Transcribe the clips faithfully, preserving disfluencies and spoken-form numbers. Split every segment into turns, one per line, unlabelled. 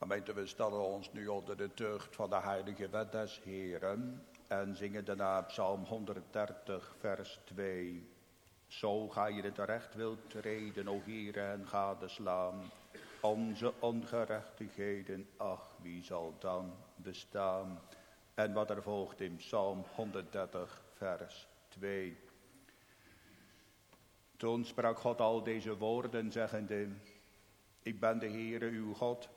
Gemeente, we stellen ons nu onder de tucht van de heilige wet des Heeren en zingen daarna Psalm honderddertig, vers twee. Zo ga je het recht wilt treden, o Heere, en gadeslaan. Onze ongerechtigheden, ach, wie zal dan bestaan? En wat er volgt in Psalm honderddertig, vers twee. Toen sprak God al deze woorden, zeggende: Ik ben de Heere uw God,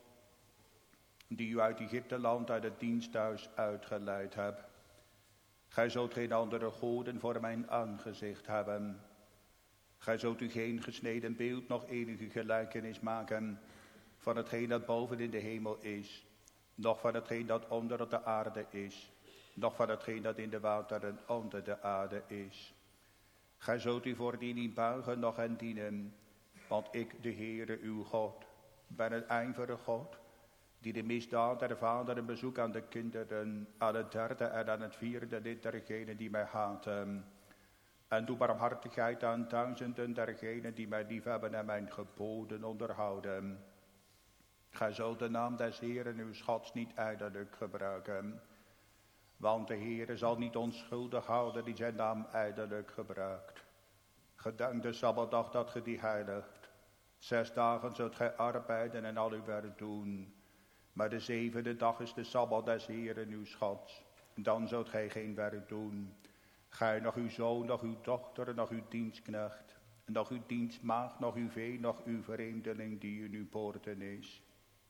die u uit Egypteland, uit het diensthuis uitgeleid heb. Gij zult geen andere goden voor mijn aangezicht hebben. Gij zult u geen gesneden beeld, nog enige gelijkenis maken van hetgeen dat boven in de hemel is, noch van hetgeen dat onder op de aarde is, noch van hetgeen dat in de wateren onder de aarde is. Gij zult u voor die niet buigen, noch hen dienen, want ik, de Heere uw God, ben een ijverige God, die de misdaad der vaderen bezoekt aan de kinderen, aan het derde en aan het vierde dit dergenen die mij haten. En doe barmhartigheid aan duizenden dergenen die mij liefhebben en mijn geboden onderhouden. Gij zult de naam des Heeren uw schats niet ijdelijk gebruiken, want de Heere zal niet onschuldig houden die zijn naam ijdelijk gebruikt. Gedenk de Sabbatdag dat ge die heiligt. Zes dagen zult gij arbeiden en al uw werk doen. Maar de zevende dag is de Sabbat des Heeren uw schats. Dan zult gij geen werk doen. Gij, nog uw zoon, nog uw dochter, nog uw dienstknecht, nog uw dienstmaagd, nog uw vee, nog uw vreemdeling die in uw poorten is.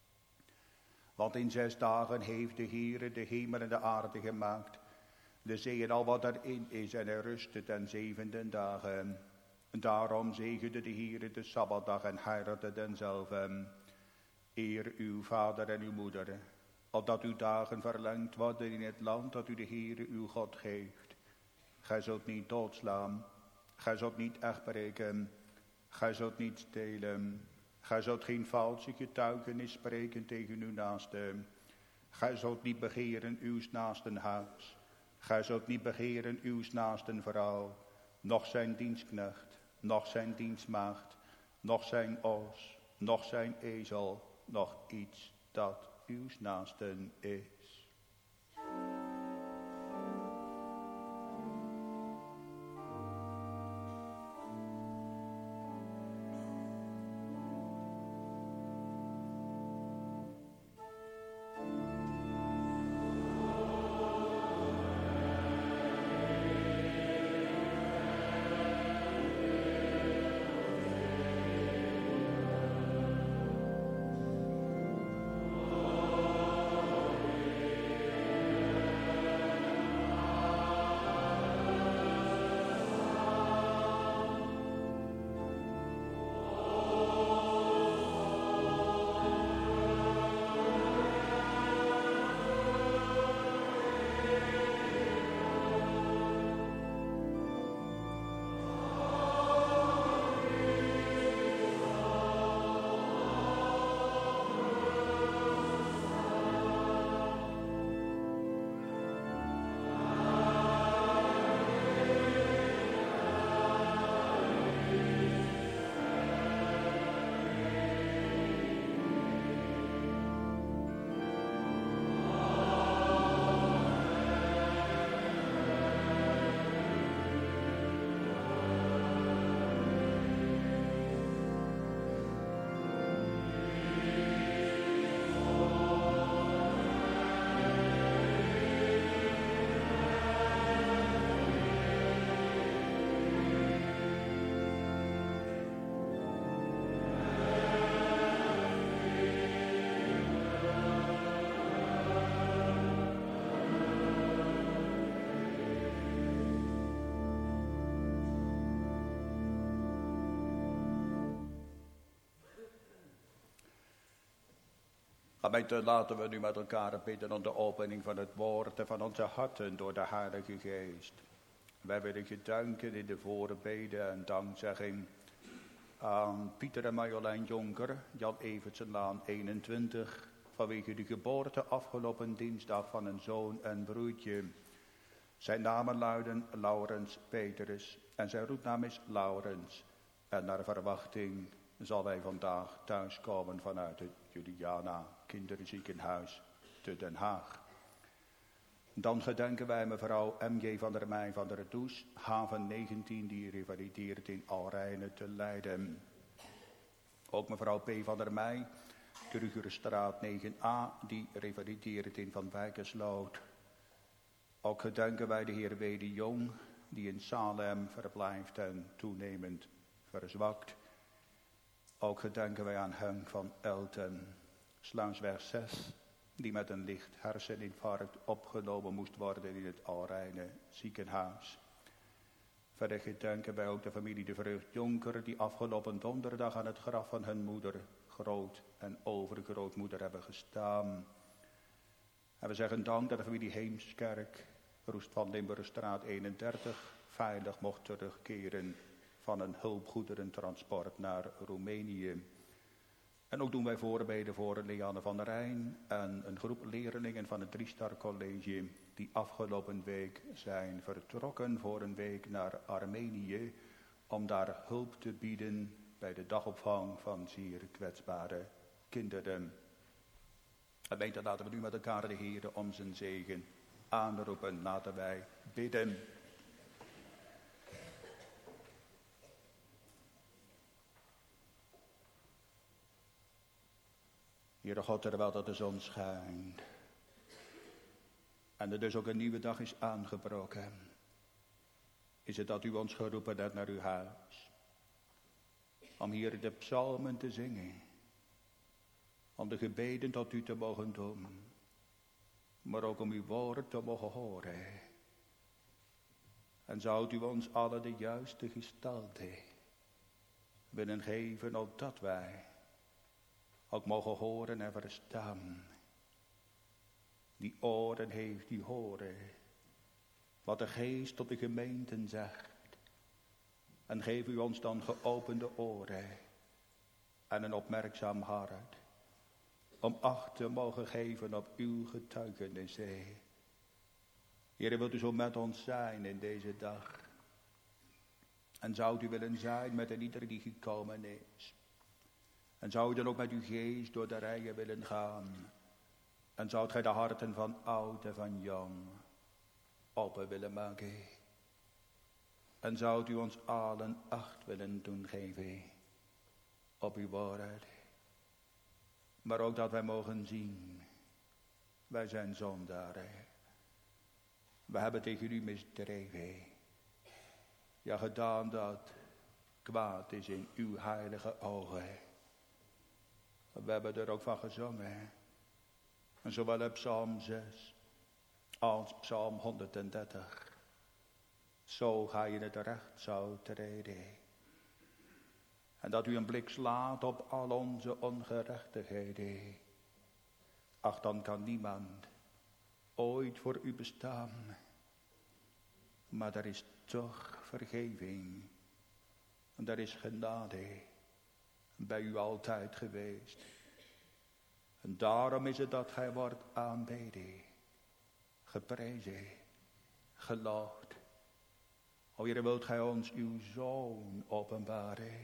Want in zes dagen heeft de Heere de hemel en de aarde gemaakt, de zee en al wat erin is, en hij rustte ten zevende dagen. Daarom zegende de Heere de Sabbatdag en heiligde denzelve. Eer uw vader en uw moeder, opdat uw dagen verlengd worden in het land dat u de Heere uw God geeft. Gij zult niet doodslaan, gij zult niet echtbreken, gij zult niet stelen, gij zult geen valse getuigenis spreken tegen uw naaste. Gij zult niet begeren uws naasten huis, gij zult niet begeren uws naasten vrouw, noch zijn dienstknecht, noch zijn dienstmaagd, noch zijn os, noch zijn ezel, nog iets dat uws naasten is. Gemeente, laten we nu met elkaar bidden om de opening van het woord en van onze harten door de Heilige Geest. Wij willen je danken in de voorbeden en dankzegging aan Pieter en Marjolein Jonker, Jan Evertsenlaan eenentwintig, vanwege de geboorte afgelopen dinsdag van een zoon en broertje. Zijn namen luiden Laurens Petrus en zijn roepnaam is Laurens. En naar verwachting zal hij vandaag thuiskomen vanuit het Juliana Kinderziekenhuis te Den Haag. Dan gedenken wij mevrouw M J van der Meij van der Does, haven negentien, die revalideert in Alrijnen te Leiden. Ook mevrouw P. van der Meij, Turgerstraat negen a, die revalideert in Van Wijkersloot. Ook gedenken wij de heer W. de Jong, die in Salem verblijft en toenemend verzwakt. Ook gedenken wij aan Henk van Elten, Sluisweg zes, die met een licht herseninfarct opgenomen moest worden in het Alrijnen ziekenhuis. Verder gedenken wij ook de familie de Vreugd Jonker, die afgelopen donderdag aan het graf van hun moeder, groot- en overgrootmoeder hebben gestaan. En we zeggen dank dat de familie Heemskerk, Roest van Limburgstraat eenendertig, veilig mocht terugkeren van een hulpgoederentransport naar Roemenië. En ook doen wij voorbeden voor Leanne van der Rijn en een groep leerlingen van het Driestar College die afgelopen week zijn vertrokken voor een week naar Armenië om daar hulp te bieden bij de dagopvang van zeer kwetsbare kinderen. En weten, laten we nu met elkaar de Heer om zijn zegen aanroepen. Laten wij bidden. Heere God, terwijl dat de zon schijnt en er dus ook een nieuwe dag is aangebroken, is het dat u ons geroepen hebt naar uw huis, om hier de psalmen te zingen, om de gebeden tot u te mogen doen, maar ook om uw woord te mogen horen. En zou u ons allen de juiste gestalte willen geven, opdat wij ook mogen horen en verstaan. Die oren heeft die horen wat de geest tot de gemeenten zegt. En geef u ons dan geopende oren en een opmerkzaam hart, om acht te mogen geven op uw getuigenissen. Heer, wilt u zo met ons zijn in deze dag? En zou u willen zijn met een ieder die gekomen is? En zou u dan ook met uw geest door de rijen willen gaan? En zou gij de harten van oud en van jong open willen maken? En zou u ons allen acht willen doen geven op uw woord? Maar ook dat wij mogen zien, wij zijn zondaren. We hebben tegen u misdreven. Ja, gedaan dat kwaad is in uw heilige ogen. We hebben er ook van gezongen. En zowel op Psalm zes als Psalm honderddertig. Zo ga je het recht zou treden. En dat u een blik slaat op al onze ongerechtigheden. Ach, dan kan niemand ooit voor u bestaan. Maar er is toch vergeving. En er is genade bij u altijd geweest. En daarom is het dat gij wordt aanbeden, geprezen, geloofd. O Heer, wilt gij ons uw Zoon openbaren.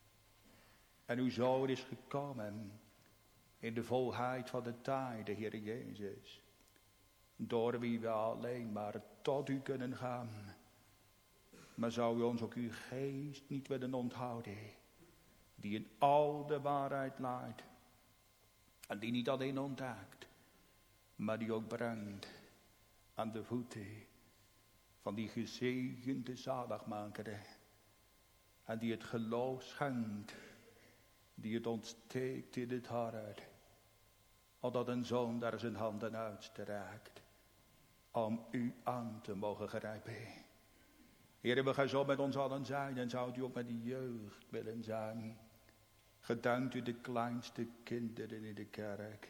En uw Zoon is gekomen in de volheid van de tijd, de Heer Jezus. Door wie we alleen maar tot u kunnen gaan. Maar zou u ons ook uw geest niet willen onthouden, die in al de waarheid leidt. En die niet alleen ontdekt, maar die ook brengt aan de voeten van die gezegende zaligmaker. En die het geloof schenkt, die het ontsteekt in het hart. Opdat een zoon daar zijn handen uitstrekt, om u aan te mogen grijpen. Heer, we gaan zo met ons allen zijn en zou u ook met de jeugd willen zijn. Gedankt u de kleinste kinderen in de kerk.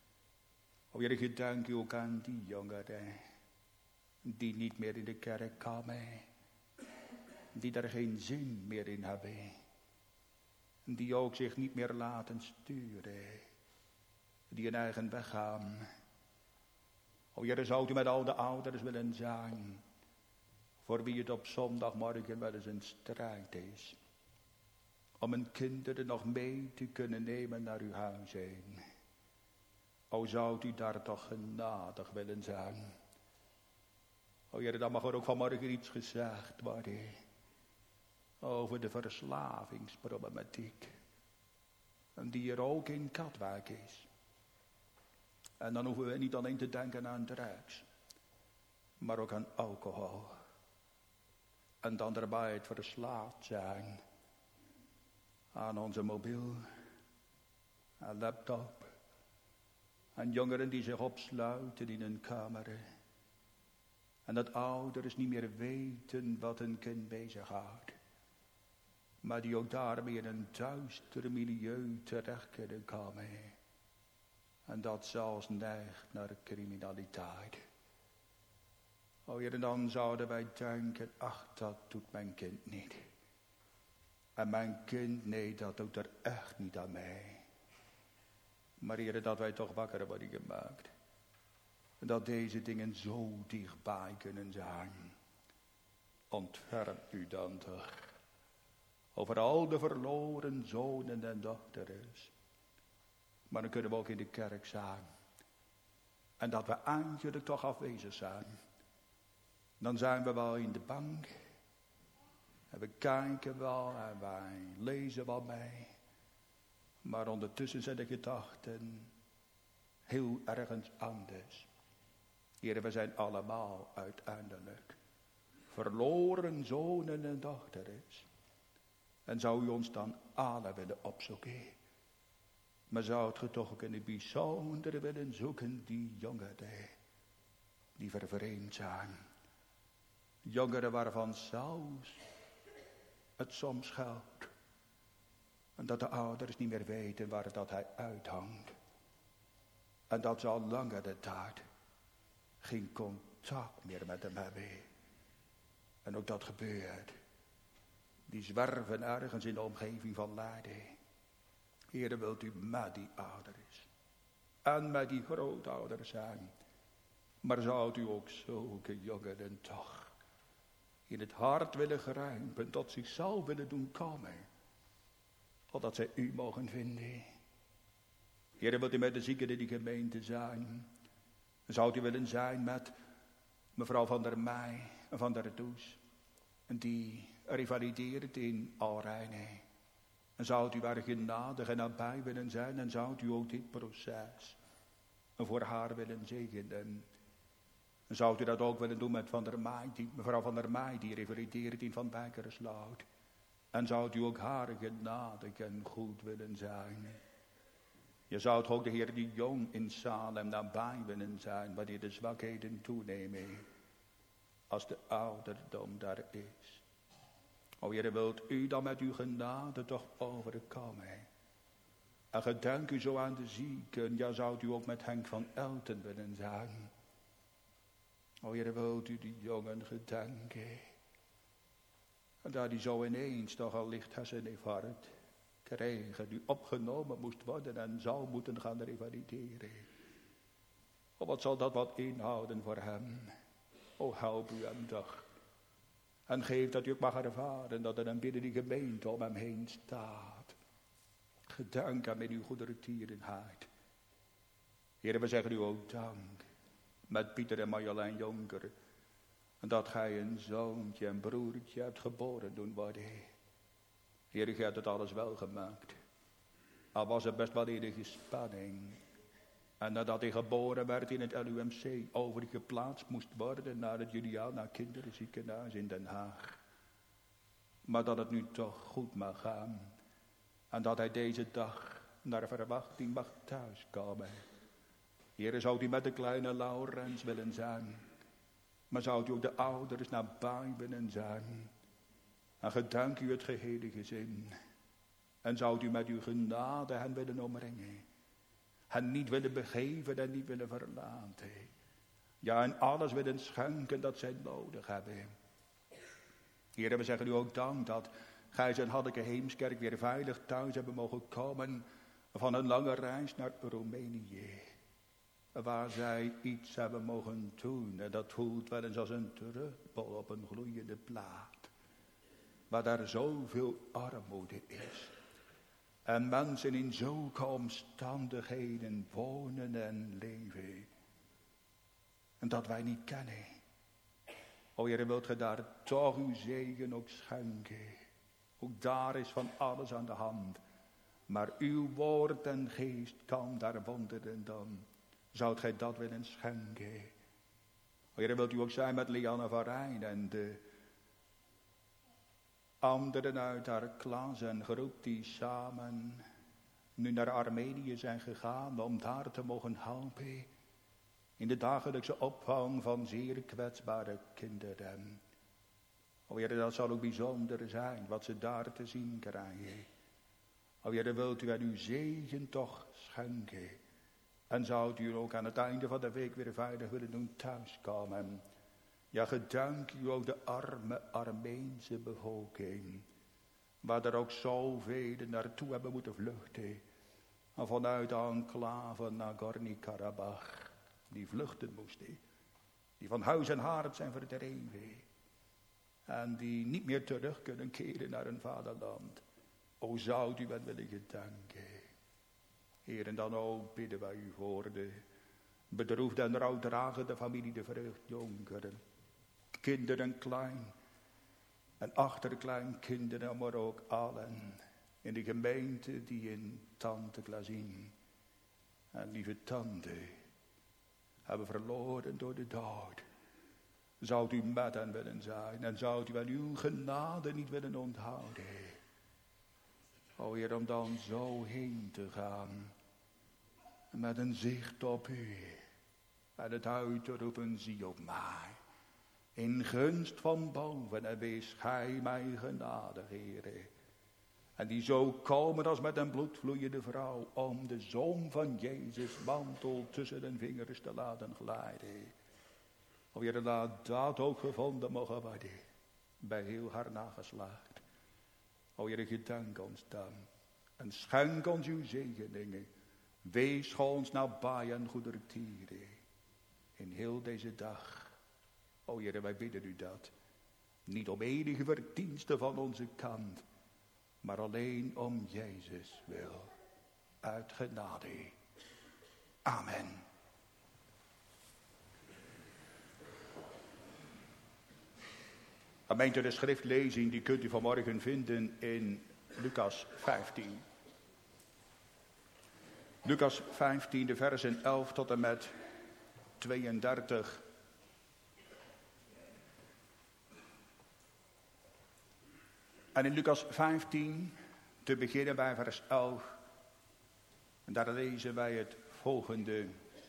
O Heer, gedankt u ook aan die jongeren die niet meer in de kerk komen. Die daar geen zin meer in hebben. Die ook zich niet meer laten sturen. Die een eigen weg gaan. O Heer, zou u met al de ouders willen zijn. Voor wie het op zondagmorgen wel eens een strijd is. om een kinderen nog mee te kunnen nemen naar uw huis heen. O, zou u daar toch genadig willen zijn. O, Heer, dan mag er ook vanmorgen iets gezegd worden over de verslavingsproblematiek. En die er ook in Katwijk is. En dan hoeven we niet alleen te denken aan drugs, maar ook aan alcohol. En dan daarbij het verslaafd zijn aan onze mobiel, aan laptop. En jongeren die zich opsluiten in hun kamer. En dat ouders niet meer weten wat een kind bezighoudt. Maar die ook daarmee in een duister milieu terecht kunnen komen. En dat zelfs neigt naar criminaliteit. O Heer, en dan zouden wij denken, ach, dat doet mijn kind niet. En mijn kind, nee, dat doet er echt niet aan mij. Maar Heer, dat wij toch wakker worden gemaakt. Dat deze dingen zo dichtbij kunnen zijn. Ontfermt u dan toch over al de verloren zonen en dochters. Maar dan kunnen we ook in de kerk zijn. En dat we eindelijk toch afwezig zijn. Dan zijn we wel in de bank. En we kijken wel en wij lezen wel mee. Maar ondertussen zijn de gedachten heel ergens anders. Heren, we zijn allemaal uiteindelijk verloren zonen en dochters. En zou u ons dan alle willen opzoeken? Maar zou het toch ook in het bijzondere willen zoeken die jongeren die vervreemd zijn. Jongeren waarvan zelfs het soms geldt. En dat de ouders niet meer weten waar dat hij uithangt. En dat ze al langere tijd geen contact meer met hem hebben. En ook dat gebeurt. Die zwerven ergens in de omgeving van Leiden. Heere, wilt u met die ouders en met die grootouders zijn. Maar zou u ook zulke jongeren toch in het hart willen grijpen, tot zichzelf willen doen komen. Opdat zij u mogen vinden. Heere, wilt u met de zieken in die gemeente zijn? Zou u willen zijn met mevrouw van der Meij en van der Does, die revalideert in Alreine. En zou u waar genadig en nabij willen zijn, en zou u ook dit proces voor haar willen zegenen. En zou u dat ook willen doen met van der Meij, die, mevrouw van der Meij, die revalideert in Van Bijkersloot. En zou u ook haar genadig en goed willen zijn. Je zou ook de Heer die jong in Salem nabij willen zijn, wanneer de zwakheden toenemen, als de ouderdom daar is. O Heer, wilt u dan met uw genade toch overkomen? En gedenk u zo aan de zieken, ja, zou u ook met Henk van Elten willen zijn. O Heer, wilt u die jongen gedenken? En daar die zo ineens toch al licht herseninfarct kregen, die opgenomen moest worden en zou moeten gaan revalideren. O, wat zal dat wat inhouden voor hem? O, help u hem toch. En geef dat u ook mag ervaren dat er dan binnen die gemeente om hem heen staat. Gedank hem in uw goedertierenheid. Heer, we zeggen u ook dank. Met Pieter en Marjolein Jonker. En dat gij een zoontje en broertje hebt geboren doen worden. Heer, u hebt het alles wel gemaakt. Al was er best wel enige spanning. En nadat hij geboren werd in het L U M C overgeplaatst moest worden naar het Juliana Kinderziekenhuis in Den Haag. Maar dat het nu toch goed mag gaan. En dat hij deze dag naar verwachting mag thuiskomen. Heer, zou u met de kleine Laurens willen zijn. Maar zou u ook de ouders nabij willen zijn. En gedank u het gehele gezin. En zou u met uw genade hen willen omringen. Hen niet willen begeven en niet willen verlaten. Ja, en alles willen schenken dat zij nodig hebben. Heer, we zeggen u ook dank dat Gijs en Hanneke Heemskerk weer veilig thuis hebben mogen komen van een lange reis naar Roemenië. Waar zij iets hebben mogen doen. En dat voelt wel eens als een druppel op een gloeiende plaat. waar daar zoveel armoede is. En mensen in zulke omstandigheden wonen en leven. En dat wij niet kennen. O Heer, wilt ge daar toch uw zegen ook schenken. Ook daar is van alles aan de hand. Maar uw woord en geest kan daar wonderen dan. Zoudt gij dat willen schenken? O Heer, wilt u ook zijn met Lianne van Rijn en de anderen uit haar klas en groep die samen nu naar Armenië zijn gegaan om daar te mogen helpen. In de dagelijkse opvang van zeer kwetsbare kinderen. O Heer, dat zal ook bijzonder zijn wat ze daar te zien krijgen. O Heer, wilt u aan uw zegen toch schenken. En zou u ook aan het einde van de week weer veilig willen doen thuiskomen. Ja, gedank u ook de arme Armeense bevolking. Waar er ook zoveel naartoe hebben moeten vluchten. En vanuit de enclave Nagorno-Karabach. Die vluchten moesten. Die van huis en haard zijn verdreven. En die niet meer terug kunnen keren naar hun vaderland. O, zou u wel willen gedanken. Heer, en dan ook bidden wij u voor de bedroefde en rouwdragende familie, de vreugdjonkeren. Kinderen klein en achterkleinkinderen, maar ook allen in de gemeente die in Tante Glazien en lieve tante hebben verloren door de dood. Zou u met hen willen zijn en zou u aan uw genade niet willen onthouden. O Heer, om dan zo heen te gaan met een zicht op u en het uit te roepen, zie op mij. In gunst van boven en wees gij mij genadig, Heere. En die zo komen als met een bloedvloeiende vrouw, om de zoon van Jezus mantel tussen de vingers te laten glijden. O Heer, laat dat ook gevonden mogen worden, bij heel haar nageslacht. O Heer, gedank ons dan, en schenk ons uw zegeningen. Wees ons nabij en goedertieren, in heel deze dag. O Heer, wij bidden u dat, niet om enige verdienste van onze kant, maar alleen om Jezus wil, uit genade. Amen. Gemeente, de schriftlezing die kunt u vanmorgen vinden in Lucas vijftien. Lucas vijftien, de versen elf tot en met tweeëndertig. En in Lucas vijftien, te beginnen bij vers elf, en daar lezen wij het volgende.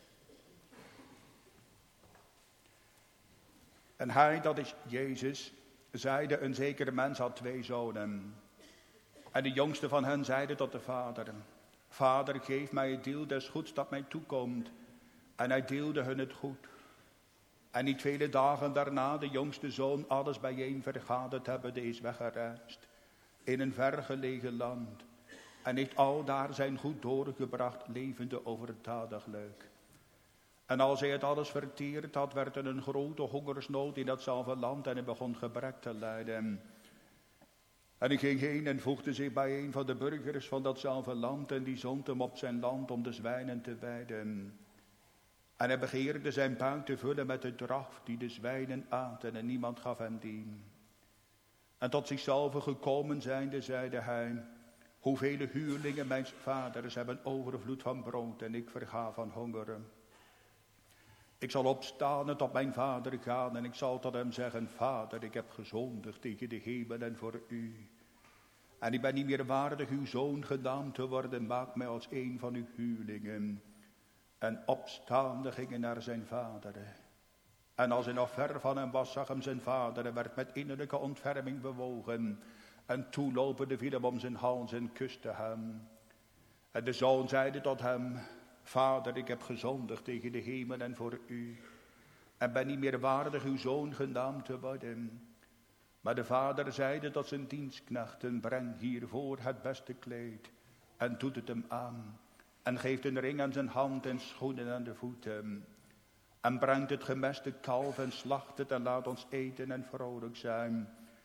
En hij, dat is Jezus, zeide, een zekere mens had twee zonen. En de jongste van hen zeide tot de vader, Vader, geef mij het deel des goeds dat mij toekomt. En hij deelde hun het goed. En niet vele dagen daarna, de jongste zoon alles bijeen vergaderd hebbende, is weggereisd in een vergelegen land. En heeft al daar zijn goed doorgebracht, levende overdadiglijk. En als hij het alles verteerd had, werd er een grote hongersnood in datzelfde land en hij begon gebrek te lijden. En hij ging heen en voegde zich bij een van de burgers van datzelfde land en die zond hem op zijn land om de zwijnen te weiden. En hij begeerde zijn buik te vullen met de draf die de zwijnen aten en niemand gaf hem dien. En tot zichzelf gekomen zijnde, zeide hij, hoeveel huurlingen mijns vaders hebben overvloed van brood en ik verga van honger. Ik zal opstaan en tot mijn vader gaan en ik zal tot hem zeggen, Vader, ik heb gezondigd tegen de hemel en voor u. En ik ben niet meer waardig uw zoon genaamd te worden, maak mij als een van uw huurlingen. En opstaande gingen naar zijn vader. En als hij nog ver van hem was, zag hem zijn vader en werd met innerlijke ontferming bewogen. En toelopende viel hem om zijn hals en kuste hem. En de zoon zeide tot hem, Vader, ik heb gezondigd tegen de hemel en voor u. En ben niet meer waardig uw zoon genaamd te worden. Maar de vader zeide tot zijn dienstknechten, breng hiervoor het beste kleed. En doet het hem aan. En geeft een ring aan zijn hand en schoenen aan de voeten. En brengt het gemeste kalf en slacht het en laat ons eten en vrolijk zijn.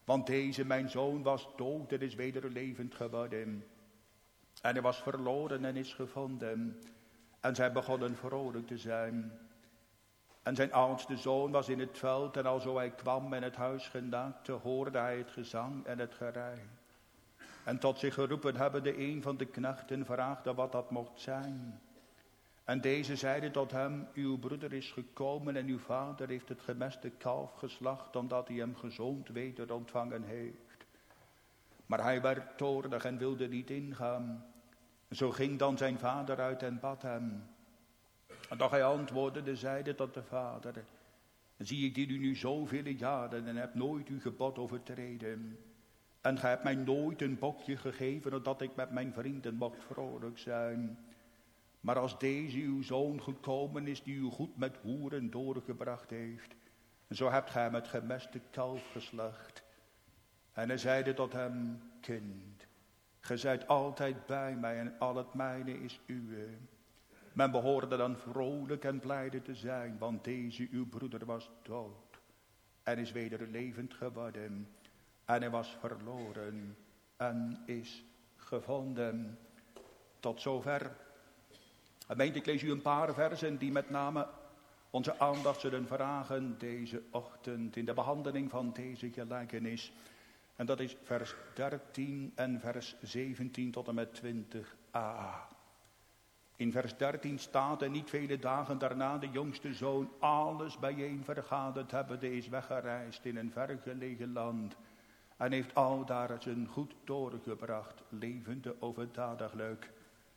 Want deze mijn zoon was dood en is weder levend geworden. En hij was verloren en is gevonden. En zij begonnen vrolijk te zijn. En zijn oudste zoon was in het veld en alzo hij kwam en het huis genaakte, hoorde hij het gezang en het gerei. En tot zich geroepen hebben de een van de knechten vraagde wat dat mocht zijn. En deze zeide tot hem, uw broeder is gekomen en uw vader heeft het gemeste kalf geslacht, omdat hij hem gezond weder ontvangen heeft. Maar hij werd toornig en wilde niet ingaan. Zo ging dan zijn vader uit en bad hem. En doch hij antwoordde, zeide tot de vader, zie ik dien u nu zoveel jaren en heb nooit uw gebod overtreden. En gij hebt mij nooit een bokje gegeven, opdat ik met mijn vrienden mocht vrolijk zijn. Maar als deze uw zoon gekomen is, die u goed met hoeren doorgebracht heeft, zo hebt gij hem het gemeste kalf geslacht. En hij zeide tot hem, kind, gij zijt altijd bij mij en al het mijne is uwe. Men behoorde dan vrolijk en blijde te zijn, want deze uw broeder was dood en is weder levend geworden. En hij was verloren en is gevonden. Tot zover. Gemeente, ik lees u een paar versen die met name onze aandacht zullen vragen deze ochtend in de behandeling van deze gelijkenis. En dat is vers dertien en vers zeventien tot en met twintig a. In vers dertien staat, en niet vele dagen daarna de jongste zoon alles bijeen vergaderd hebbende is weggereisd in een vergelegen land. En heeft al daar zijn goed doorgebracht, levende overdadiglijk.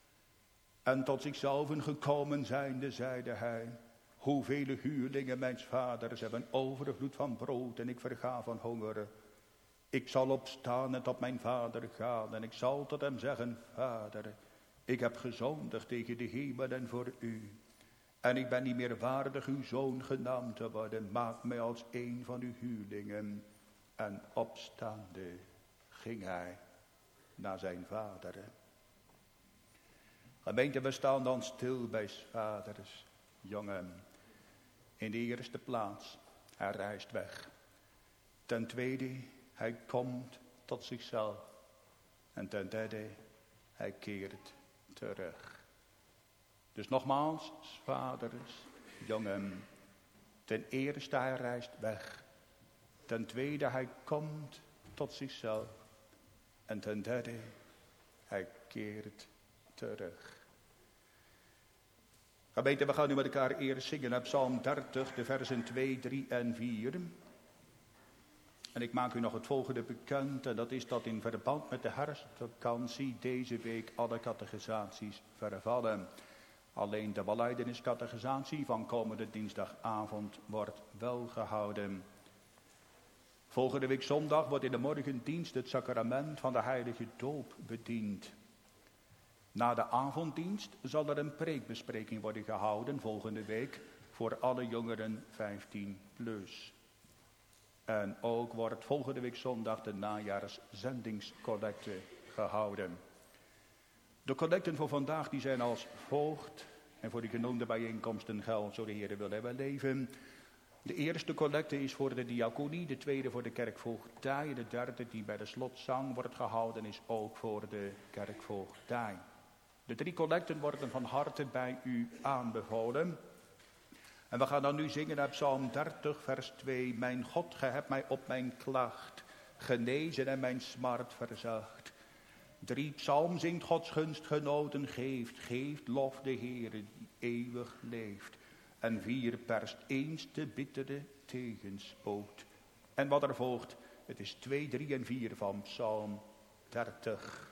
En tot zichzelf gekomen zijnde, zeide hij, hoeveel huurlingen mijns vaders hebben overvloed van brood en ik verga van honger. Ik zal opstaan en tot mijn vader gaan en ik zal tot hem zeggen, vader, ik heb gezondigd tegen de hemel en voor u. En ik ben niet meer waardig uw zoon genaamd te worden, maak mij als een van uw huurlingen. En opstaande ging hij naar zijn vader. Gemeente, we staan dan stil bij 's vaders jongen. In de eerste plaats, hij reist weg. Ten tweede, hij komt tot zichzelf. En ten derde, hij keert terug. Dus nogmaals, 's vaders jongen. Ten eerste, hij reist weg. Ten tweede, hij komt tot zichzelf. En ten derde, hij keert terug. Gemeente, we gaan nu met elkaar eerst zingen uit Psalm dertig, de versen twee, drie en vier. En ik maak u nog het volgende bekend, en dat is dat in verband met de herfstvakantie deze week alle catechisaties vervallen. Alleen de belijdeniscatechisatie van komende dinsdagavond wordt wel gehouden. Volgende week zondag wordt in de morgendienst het sacrament van de heilige doop bediend. Na de avonddienst zal er een preekbespreking worden gehouden volgende week voor alle jongeren vijftien plus. En ook wordt volgende week zondag de najaarszendingscollecte gehouden. De collecten voor vandaag die zijn als volgt. En voor die genoemde bijeenkomsten geldt, zo de Heer wil hebben leven. De eerste collecte is voor de diaconie, de tweede voor de kerkvoogdij. De derde die bij de slotzang wordt gehouden is ook voor de kerkvoogdij. De drie collecten worden van harte bij u aanbevolen. En we gaan dan nu zingen uit Psalm dertig vers twee. Mijn God, gij hebt mij op mijn klacht genezen en mijn smart verzacht. Drie psalm zingt Gods gunstgenoten geeft, geeft lof de Heere die eeuwig leeft. En vier perst eens de bittere tegenspoot. En wat er volgt, het is twee, drie en vier van Psalm dertig.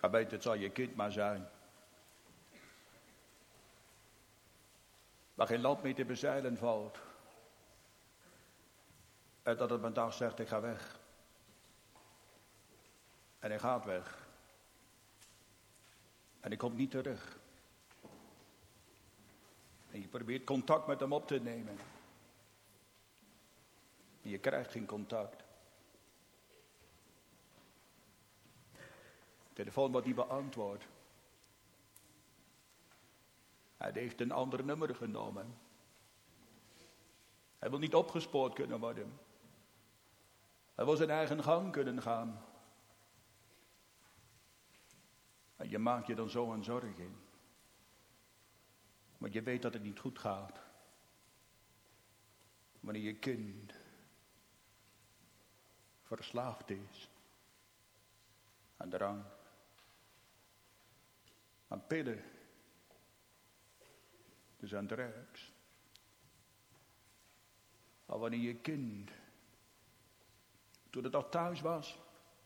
Gemeente, het zal je kind maar zijn. Waar geen land meer te bezeilen valt. En dat het een dag zegt, ik ga weg. En hij gaat weg. En hij komt niet terug. En je probeert contact met hem op te nemen. En je krijgt geen contact. De telefoon wordt niet beantwoord. Hij heeft een ander nummer genomen. Hij wil niet opgespoord kunnen worden. Hij wil zijn eigen gang kunnen gaan. En je maakt je dan zo een zorgen. Want je weet dat het niet goed gaat. Wanneer je kind verslaafd is aan drank, aan pillen, dus aan drugs. Al wanneer je kind, toen het nog thuis was,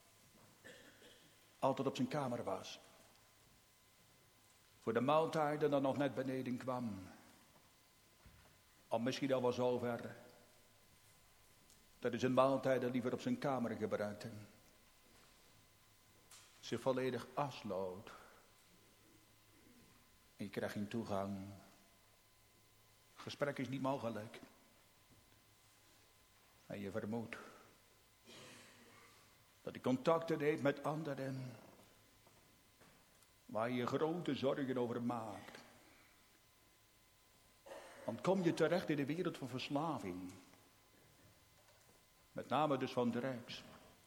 altijd op zijn kamer was. Voor de maaltijden dan nog net beneden kwam. Al misschien al wel zover dat hij zijn maaltijden liever op zijn kamer gebruikte. Ze volledig afsloot. En je krijgt geen toegang. Gesprek is niet mogelijk. En je vermoedt dat hij contacten heeft met anderen. Waar je grote zorgen over maakt. Want kom je terecht in de wereld van verslaving. Met name dus van drugs.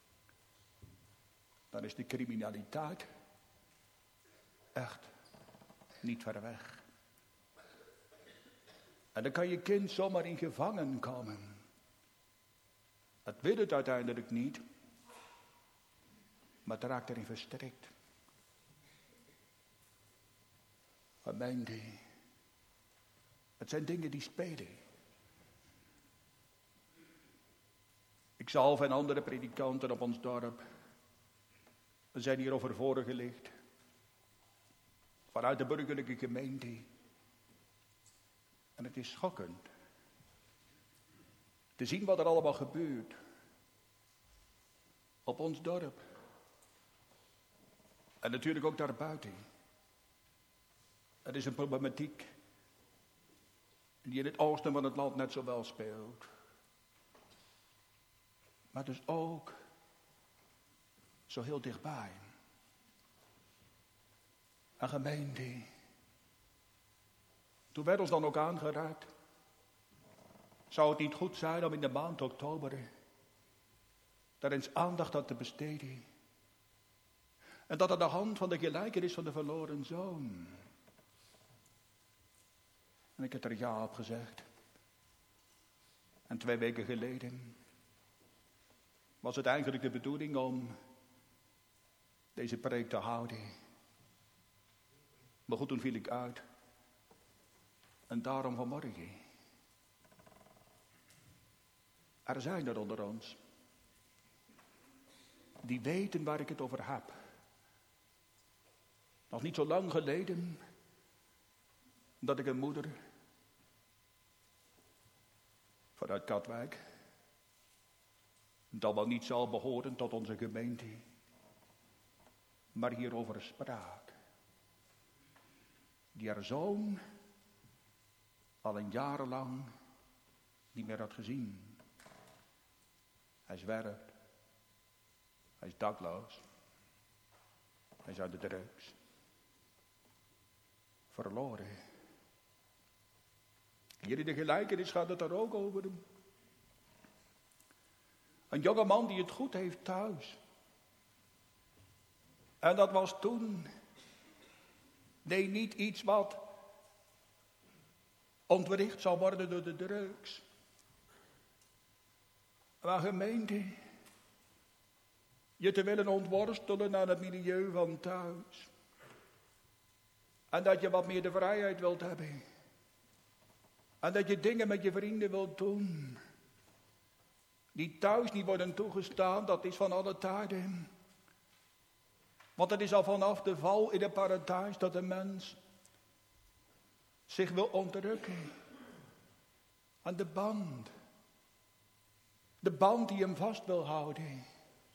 Dan is de criminaliteit echt niet ver weg. En dan kan je kind zomaar in gevangen komen. Het wil het uiteindelijk niet. Maar het raakt erin verstrikt. Wat meent hij? Het zijn dingen die spelen. Ik zelf en andere predikanten op ons dorp. We zijn hierover voorgelicht. Vanuit de burgerlijke gemeente. En het is schokkend. Te zien wat er allemaal gebeurt. Op ons dorp. En natuurlijk ook daarbuiten. Het is een problematiek die in het oosten van het land net zo wel speelt. Maar dus ook zo heel dichtbij. Een gemeente. Toen werd ons dan ook aangeraakt. Zou het niet goed zijn om in de maand oktober daar eens aandacht aan te besteden. En dat aan de hand van de gelijkenis van de verloren zoon. En ik heb er ja op gezegd. En twee weken geleden was het eigenlijk de bedoeling om deze preek te houden. Maar goed, toen viel ik uit. En daarom vanmorgen. Er zijn er onder ons die weten waar ik het over heb. Nog niet zo lang geleden dat ik een moeder vanuit Katwijk, dat wel niet zal behoren tot onze gemeente, maar hierover sprak. Die haar zoon al een jarenlang niet meer had gezien. Hij zwerft. Hij is dakloos. Hij is uit de drugs. Verloren. Hier in de gelijkenis gaat het er ook over. Een jonge man die het goed heeft thuis. En dat was toen. Nee, niet iets wat ontwricht zou worden door de drugs. Maar gemeente, je te willen ontworstelen aan het milieu van thuis. En dat je wat meer de vrijheid wilt hebben. En dat je dingen met je vrienden wilt doen. Die thuis niet worden toegestaan, dat is van alle tijden. Want het is al vanaf de val in het paradijs dat de mens zich wil ontrukken aan de band. De band die hem vast wil houden.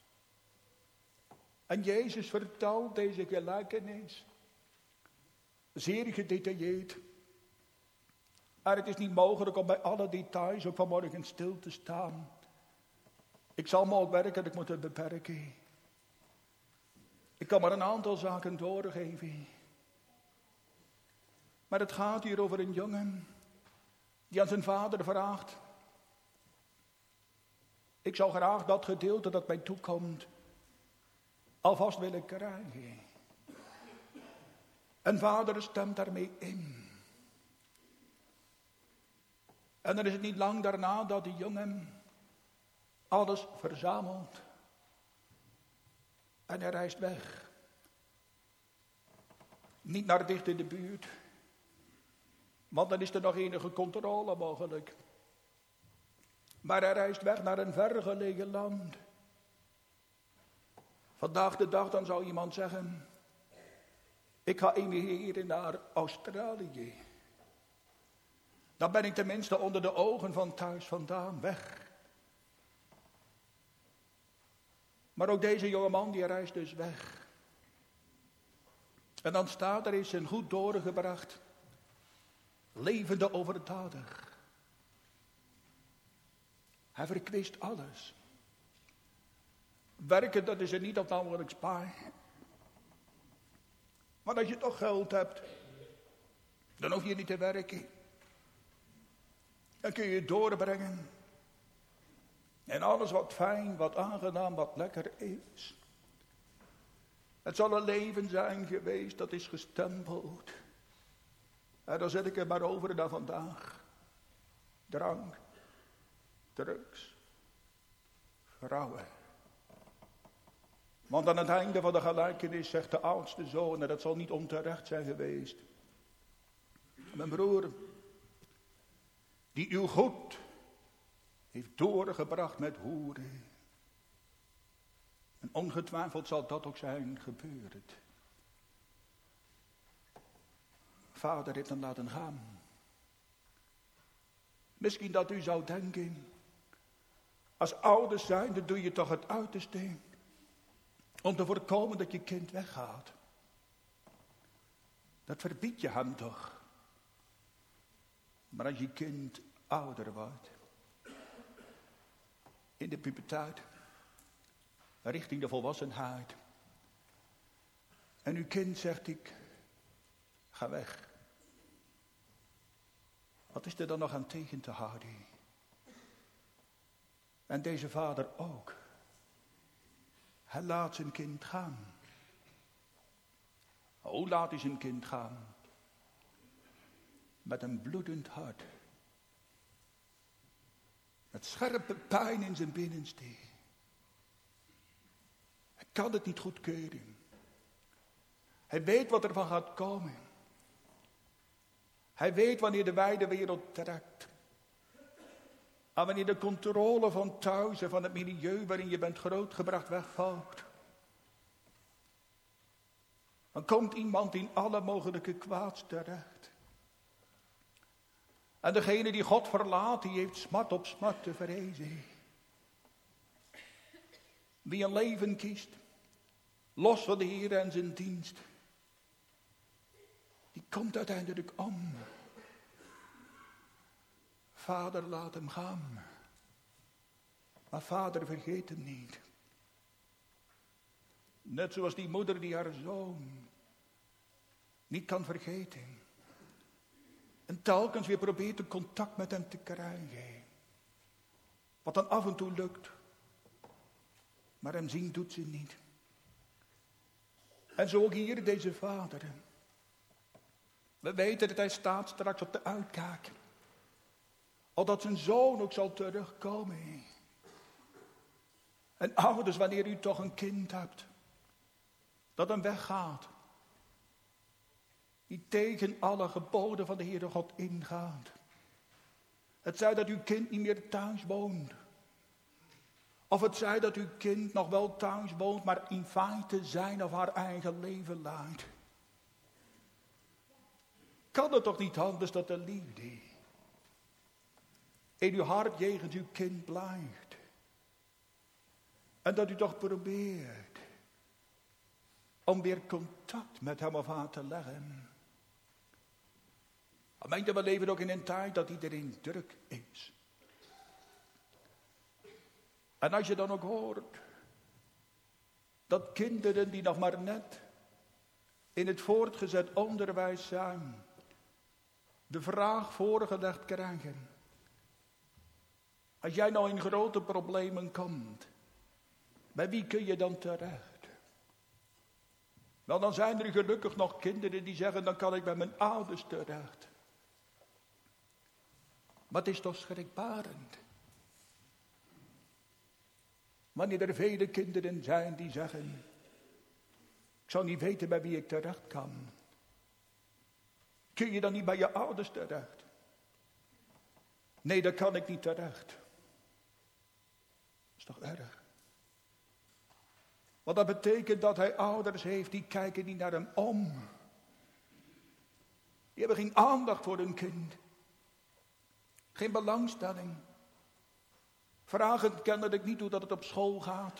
En Jezus vertelt deze gelijkenis zeer gedetailleerd. En het is niet mogelijk om bij alle details ook vanmorgen stil te staan. Ik zal me ook werkelijk moeten beperken. Ik kan maar een aantal zaken doorgeven. Maar het gaat hier over een jongen die aan zijn vader vraagt: ik zou graag dat gedeelte dat mij toekomt alvast willen krijgen. En vader stemt daarmee in. En dan is het niet lang daarna dat die jongen alles verzamelt. En hij reist weg. Niet naar dicht in de buurt. Want dan is er nog enige controle mogelijk. Maar hij reist weg naar een vergelegen land. Vandaag de dag dan zou iemand zeggen: ik ga emigreren naar Australië. Dan ben ik tenminste onder de ogen van thuis vandaan weg. Maar ook deze jongeman die reist dus weg. En dan staat er is zijn goed doorgebracht. Levende overdadig. Hij verkwist alles. Werken, dat is er niet op namelijk spaar. Maar als je toch geld hebt, dan hoef je niet te werken. Dan kun je het doorbrengen. En alles wat fijn, wat aangenaam, wat lekker is. Het zal een leven zijn geweest, dat is gestempeld. En dan zet ik er maar over naar vandaag. Drank, drugs, vrouwen. Want aan het einde van de gelijkenis zegt de oudste zoon, en dat zal niet onterecht zijn geweest: mijn broer, die uw goed heeft doorgebracht met hoeren. En ongetwijfeld zal dat ook zijn gebeurd. Vader heeft hem laten gaan. Misschien dat u zou denken, als ouders zijnde doe je toch het uiterste om te voorkomen dat je kind weggaat. Dat verbied je hem toch. Maar als je kind ouder wordt, in de puberteit, richting de volwassenheid, en uw kind zegt: ik ga weg. Wat is er dan nog aan tegen te houden? En deze vader ook. Hij laat zijn kind gaan. Hoe laat hij zijn kind gaan? Met een bloedend hart. Met scherpe pijn in zijn binnenste. Hij kan het niet goedkeuren. Hij weet wat er van gaat komen. Hij weet wanneer de wijde wereld trekt. En wanneer de controle van thuis en van het milieu waarin je bent grootgebracht wegvalt. Dan komt iemand in alle mogelijke kwaads terecht. En degene die God verlaat, die heeft smart op smart te vrezen. Wie een leven kiest, los van de Heer en zijn dienst, die komt uiteindelijk om. Vader, laat hem gaan. Maar vader, vergeet hem niet. Net zoals die moeder die haar zoon niet kan vergeten. En telkens weer probeert een contact met hem te krijgen. Wat dan af en toe lukt. Maar hem zien doet ze niet. En zo ook hier deze vader. We weten dat hij staat straks op de uitkijk. Opdat zijn zoon ook zal terugkomen. En ouders, wanneer u toch een kind hebt, dat hem weggaat. Die tegen alle geboden van de Heere God ingaat. Het zij dat uw kind niet meer thuis woont. Of het zij dat uw kind nog wel thuis woont, maar in feite zijn of haar eigen leven leidt. Kan het toch niet anders dat de liefde in uw hart jegens uw kind blijft. En dat u toch probeert om weer contact met hem of haar te leggen. Gemeente, we leven ook in een tijd dat iedereen druk is. En als je dan ook hoort dat kinderen die nog maar net in het voortgezet onderwijs zijn, de vraag voorgelegd krijgen. Als jij nou in grote problemen komt, bij wie kun je dan terecht? Wel, dan zijn er gelukkig nog kinderen die zeggen, dan kan ik bij mijn ouders terecht. Maar het is toch schrikbarend. Wanneer er vele kinderen zijn die zeggen, ik zou niet weten bij wie ik terecht kan. Kun je dan niet bij je ouders terecht? Nee, daar kan ik niet terecht. Dat is toch erg? Want dat betekent dat hij ouders heeft, die kijken niet naar hem om. Die hebben geen aandacht voor hun kind. Geen belangstelling. Vragen kennelijk niet hoe dat het op school gaat.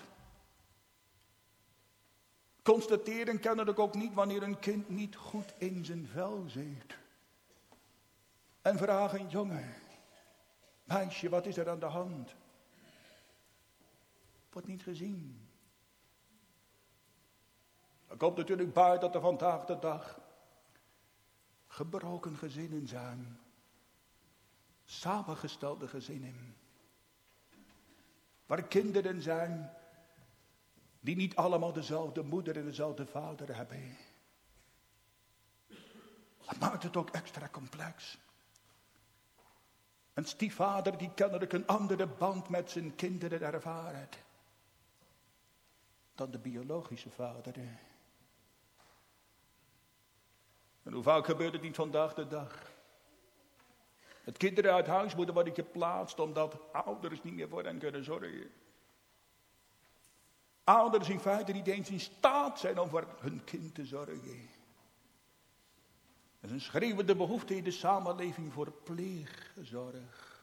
Constateren kennelijk ook niet wanneer een kind niet goed in zijn vel zit. En vragen, jongen, meisje, wat is er aan de hand? Wordt niet gezien. Er komt natuurlijk bij dat er vandaag de dag gebroken gezinnen zijn. Samengestelde gezinnen. Waar kinderen zijn die niet allemaal dezelfde moeder en dezelfde vader hebben. Dat maakt het ook extra complex. Een stiefvader die kennelijk een andere band met zijn kinderen ervaart dan de biologische vader. En hoe vaak gebeurt het niet vandaag de dag? Dat kinderen uit huis moeten worden geplaatst omdat ouders niet meer voor hen kunnen zorgen. Ouders in feite niet eens in staat zijn om voor hun kind te zorgen. Er is een schreeuwende behoefte in de samenleving voor pleegzorg.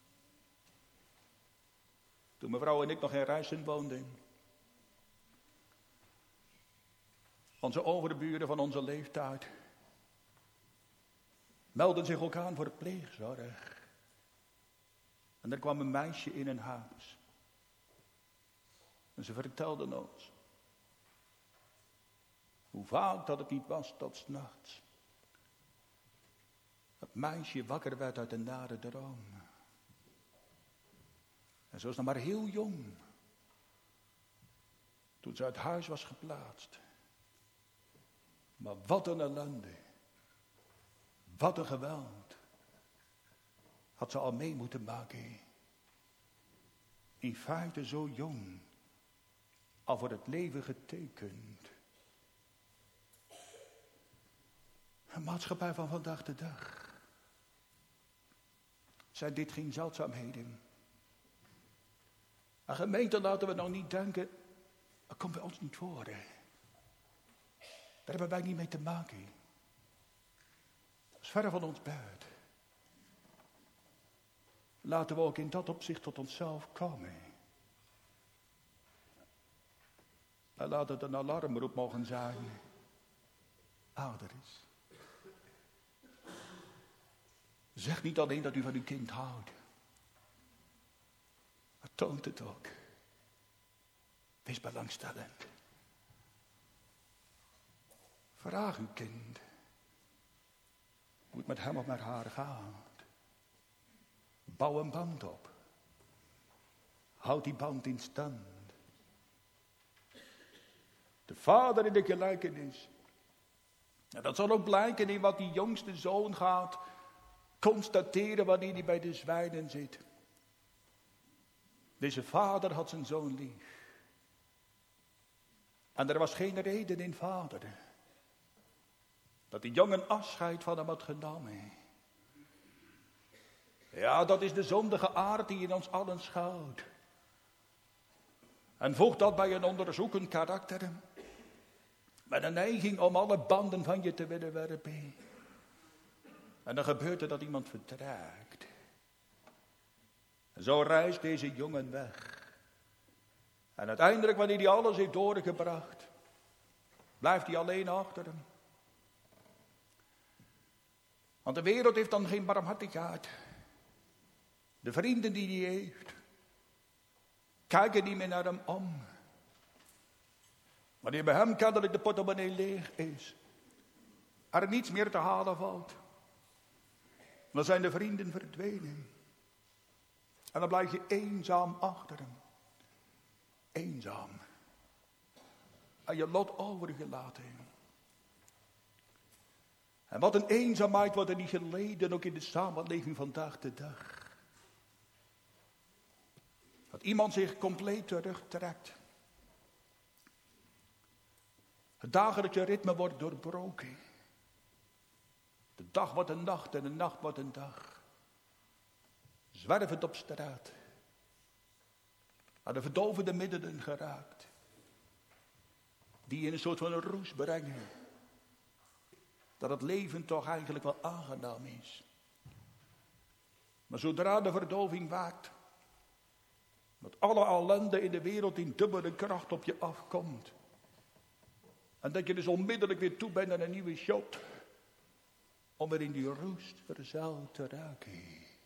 Toen mevrouw en ik nog in Rijssen woonden, onze overburen van onze leeftijd melden zich ook aan voor pleegzorg. En er kwam een meisje in een huis. En ze vertelden ons hoe vaak dat het niet was tot 's nachts. Dat meisje wakker werd uit een nare droom. En ze was nog maar heel jong toen ze uit huis was geplaatst. Maar wat een ellende. Wat een geweld. Had ze al mee moeten maken. In feite zo jong. Al voor het leven getekend. Een maatschappij van vandaag de dag. Zijn dit geen zeldzaamheden? Een gemeente, laten we nou niet denken, dat komt bij ons niet voor. Hè? Daar hebben wij niet mee te maken. Dat is verre van ons buiten. Laten we ook in dat opzicht tot onszelf komen. En laat het een alarmroep mogen zijn. Ouders. Zeg niet alleen dat u van uw kind houdt. Maar toont het ook. Wees belangstellend. Vraag uw kind hoe het met hem of met haar gaat. Bouw een band op. Houd die band in stand. De vader in de gelijkenis. En dat zal ook blijken in wat die jongste zoon gaat constateren wanneer hij bij de zwijnen zit. Deze vader had zijn zoon lief. En er was geen reden in vader dat die jongen afscheid van hem had genomen. Ja, dat is de zondige aard die in ons allen schuilt. En voeg dat bij een onderzoekend karakter. Met een neiging om alle banden van je te willen werpen. En dan gebeurt er dat iemand vertraagt. En zo reist deze jongen weg. En uiteindelijk, wanneer hij alles heeft doorgebracht, blijft hij alleen achter hem. Want de wereld heeft dan geen barmhartigheid. De vrienden die hij heeft, kijken niet meer naar hem om. Wanneer bij hem kennelijk de portemonnee leeg is, er niets meer te halen valt, dan zijn de vrienden verdwenen. En dan blijf je eenzaam achter hem. Eenzaam. En je lot overgelaten. En wat een eenzaamheid wordt er niet geleden, ook in de samenleving van dag te dag. Dat iemand zich compleet terugtrekt. Het dagelijkse ritme wordt doorbroken. De dag wordt een nacht en de nacht wordt een dag. Zwervend op straat. Aan de verdovende middelen geraakt. Die in een soort van een roes brengen. Dat het leven toch eigenlijk wel aangenaam is. Maar zodra de verdoving waakt. Dat alle ellende in de wereld in dubbele kracht op je afkomt. En dat je dus onmiddellijk weer toe bent aan een nieuwe shot. Om er in die roest verzeild te raken.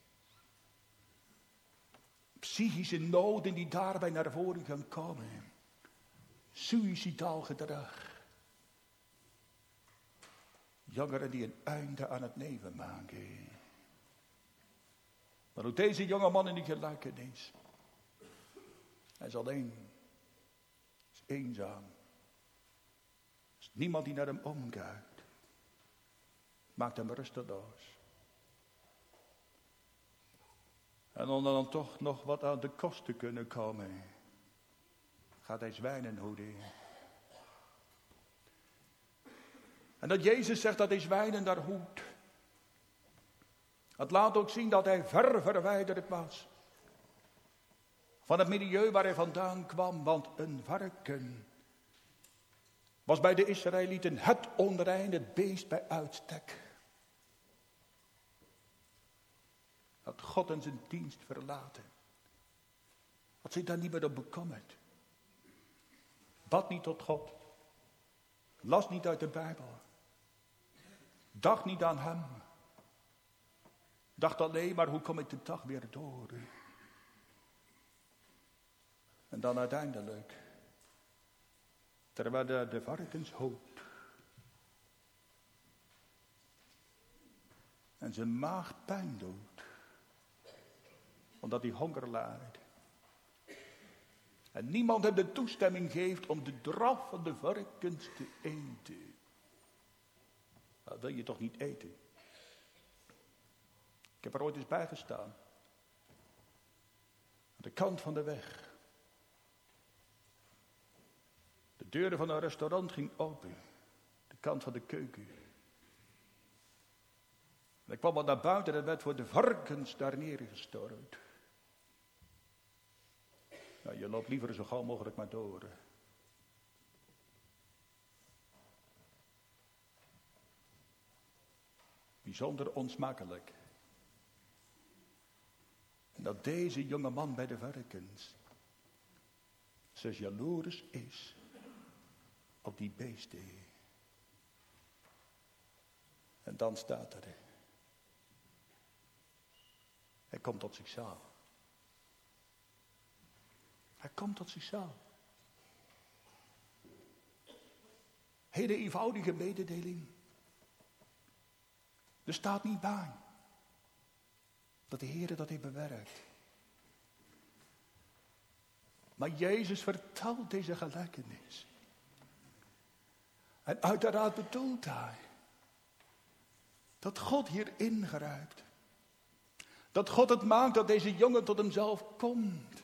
Psychische noden die daarbij naar voren gaan komen. Suïcidaal gedrag. Jongeren die een einde aan het leven maken. Maar ook deze jonge man in die gelijkenis. Hij is alleen. Hij is eenzaam. Er is niemand die naar hem omkijkt. Maakt hem rusteloos. En om dan toch nog wat aan de kost te kunnen komen, gaat hij zwijnen hoeden. En dat Jezus zegt dat hij zwijnen daar hoedt. Het laat ook zien dat hij ver verwijderd was. Van het milieu waar hij vandaan kwam. Want een varken was bij de Israëlieten het onreine beest bij uitstek. Dat God en zijn dienst verlaten. Had zich daar niet meer op bekommerd. Bad niet tot God. Las niet uit de Bijbel. Dacht niet aan hem. Dacht alleen maar, hoe kom ik de dag weer door? En dan uiteindelijk, terwijl de, de varkens hoopt. En zijn maag pijn doet. Omdat hij honger lijdt. En niemand hem de toestemming geeft om de draf van de varkens te eten. Dat wil je toch niet eten? Ik heb er ooit eens bij gestaan. Aan de kant van de weg. De deuren van een restaurant ging open. De kant van de keuken. En ik kwam wat naar buiten en werd voor de varkens daar neergestort. Nou, je loopt liever zo gauw mogelijk maar door. Bijzonder onsmakelijk. Dat deze jonge man bij de varkens zo jaloers is op die beesten. En dan staat er. Hij komt tot zichzelf. Hij komt tot zichzelf. Hele eenvoudige mededeling. Er staat niet bij dat de Heer dat heeft bewerkt. Maar Jezus vertelt deze gelijkenis. En uiteraard bedoelt hij dat God hier ingrijpt. Dat God het maakt dat deze jongen tot hemzelf komt.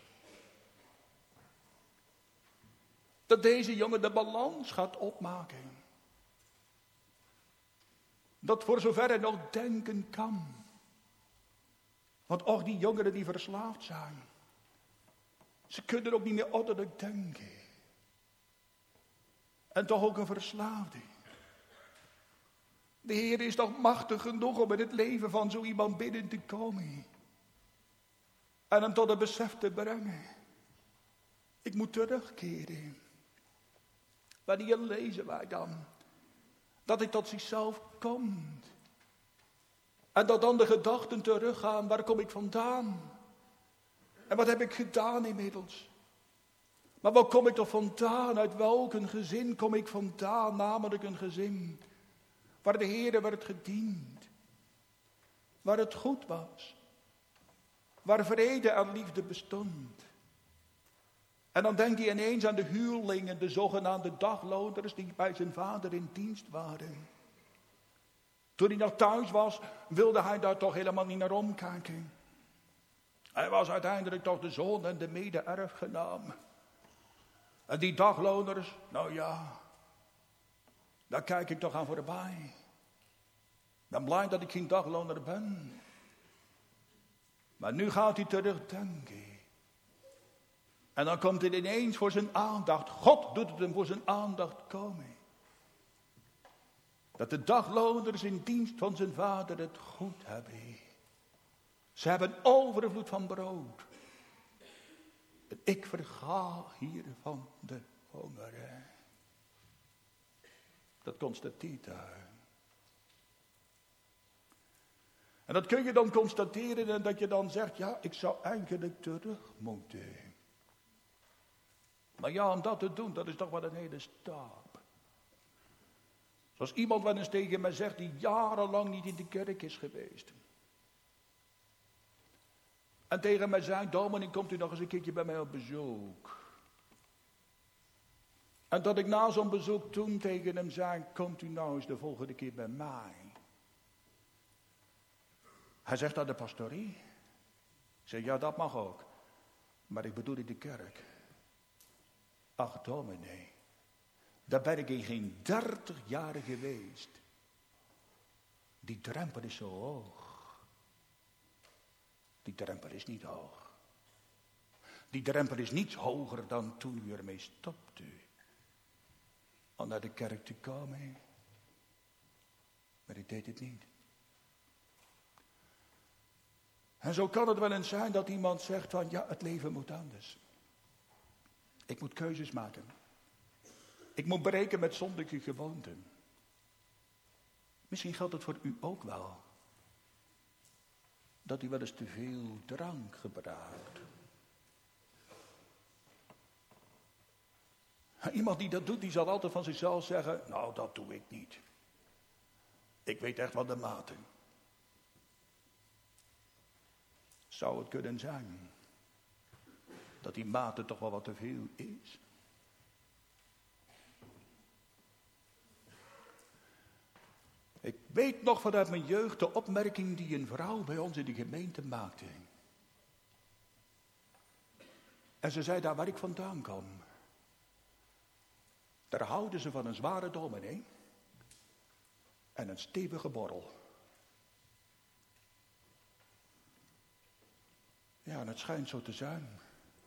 Dat deze jongen de balans gaat opmaken. Dat voor zover hij nog denken kan. Want ook die jongeren die verslaafd zijn. Ze kunnen ook niet meer ordelijk denken. En toch ook een verslaving. De Heer is toch machtig genoeg om in het leven van zo iemand binnen te komen. En hem tot het besef te brengen. Ik moet terugkeren. Wanneer lezen wij dan? Dat hij tot zichzelf komt. En dat dan de gedachten teruggaan. Waar kom ik vandaan? En wat heb ik gedaan inmiddels? Maar waar kom ik toch vandaan? Uit welk een gezin kom ik vandaan? Namelijk een gezin waar de Heer werd gediend. Waar het goed was. Waar vrede en liefde bestond. En dan denkt hij ineens aan de huurlingen, de zogenaamde dagloners die bij zijn vader in dienst waren. Toen hij nog thuis was, wilde hij daar toch helemaal niet naar omkijken. Hij was uiteindelijk toch de zoon en de mede-erfgenaam. En die dagloners, nou ja, daar kijk ik toch aan voorbij. Ik ben blij dat ik geen dagloner ben. Maar nu gaat hij terugdenken. En dan komt het ineens voor zijn aandacht. God doet het hem voor zijn aandacht komen. Dat de dagloners in dienst van zijn vader het goed hebben. Ze hebben overvloed van brood. En ik verga hier van de honger. Dat constateert hij. En dat kun je dan constateren en dat je dan zegt, ja, ik zou eigenlijk terug moeten. Maar ja, om dat te doen, dat is toch wel een hele stap. Zoals iemand wel eens tegen mij zegt die jarenlang niet in de kerk is geweest. En tegen mij zei, dominee, komt u nog eens een keertje bij mij op bezoek. En dat ik na zo'n bezoek toen tegen hem zei, komt u nou eens de volgende keer bij mij. Hij zegt aan de pastorie. Ik zeg, ja, dat mag ook. Maar ik bedoel in de kerk. Ach, dominee. Daar ben ik in geen dertig jaar geweest. Die drempel is zo hoog. Die drempel is niet hoog. Die drempel is niets hoger dan toen u ermee stopte. Om naar de kerk te komen. Maar ik deed het niet. En zo kan het wel eens zijn dat iemand zegt van, ja, het leven moet anders. Ik moet keuzes maken. Ik moet breken met zondige gewoonten. Misschien geldt het voor u ook wel. Dat u wel eens te veel drank gebruikt. Iemand die dat doet, die zal altijd van zichzelf zeggen, nou, dat doe ik niet. Ik weet echt wat de mate. Zou het kunnen zijn dat die mate toch wel wat te veel is? Ik weet nog vanuit mijn jeugd de opmerking die een vrouw bij ons in de gemeente maakte. En ze zei daar waar ik vandaan kwam. Daar houden ze van een zware dominee en een stevige borrel. Ja, en het schijnt zo te zijn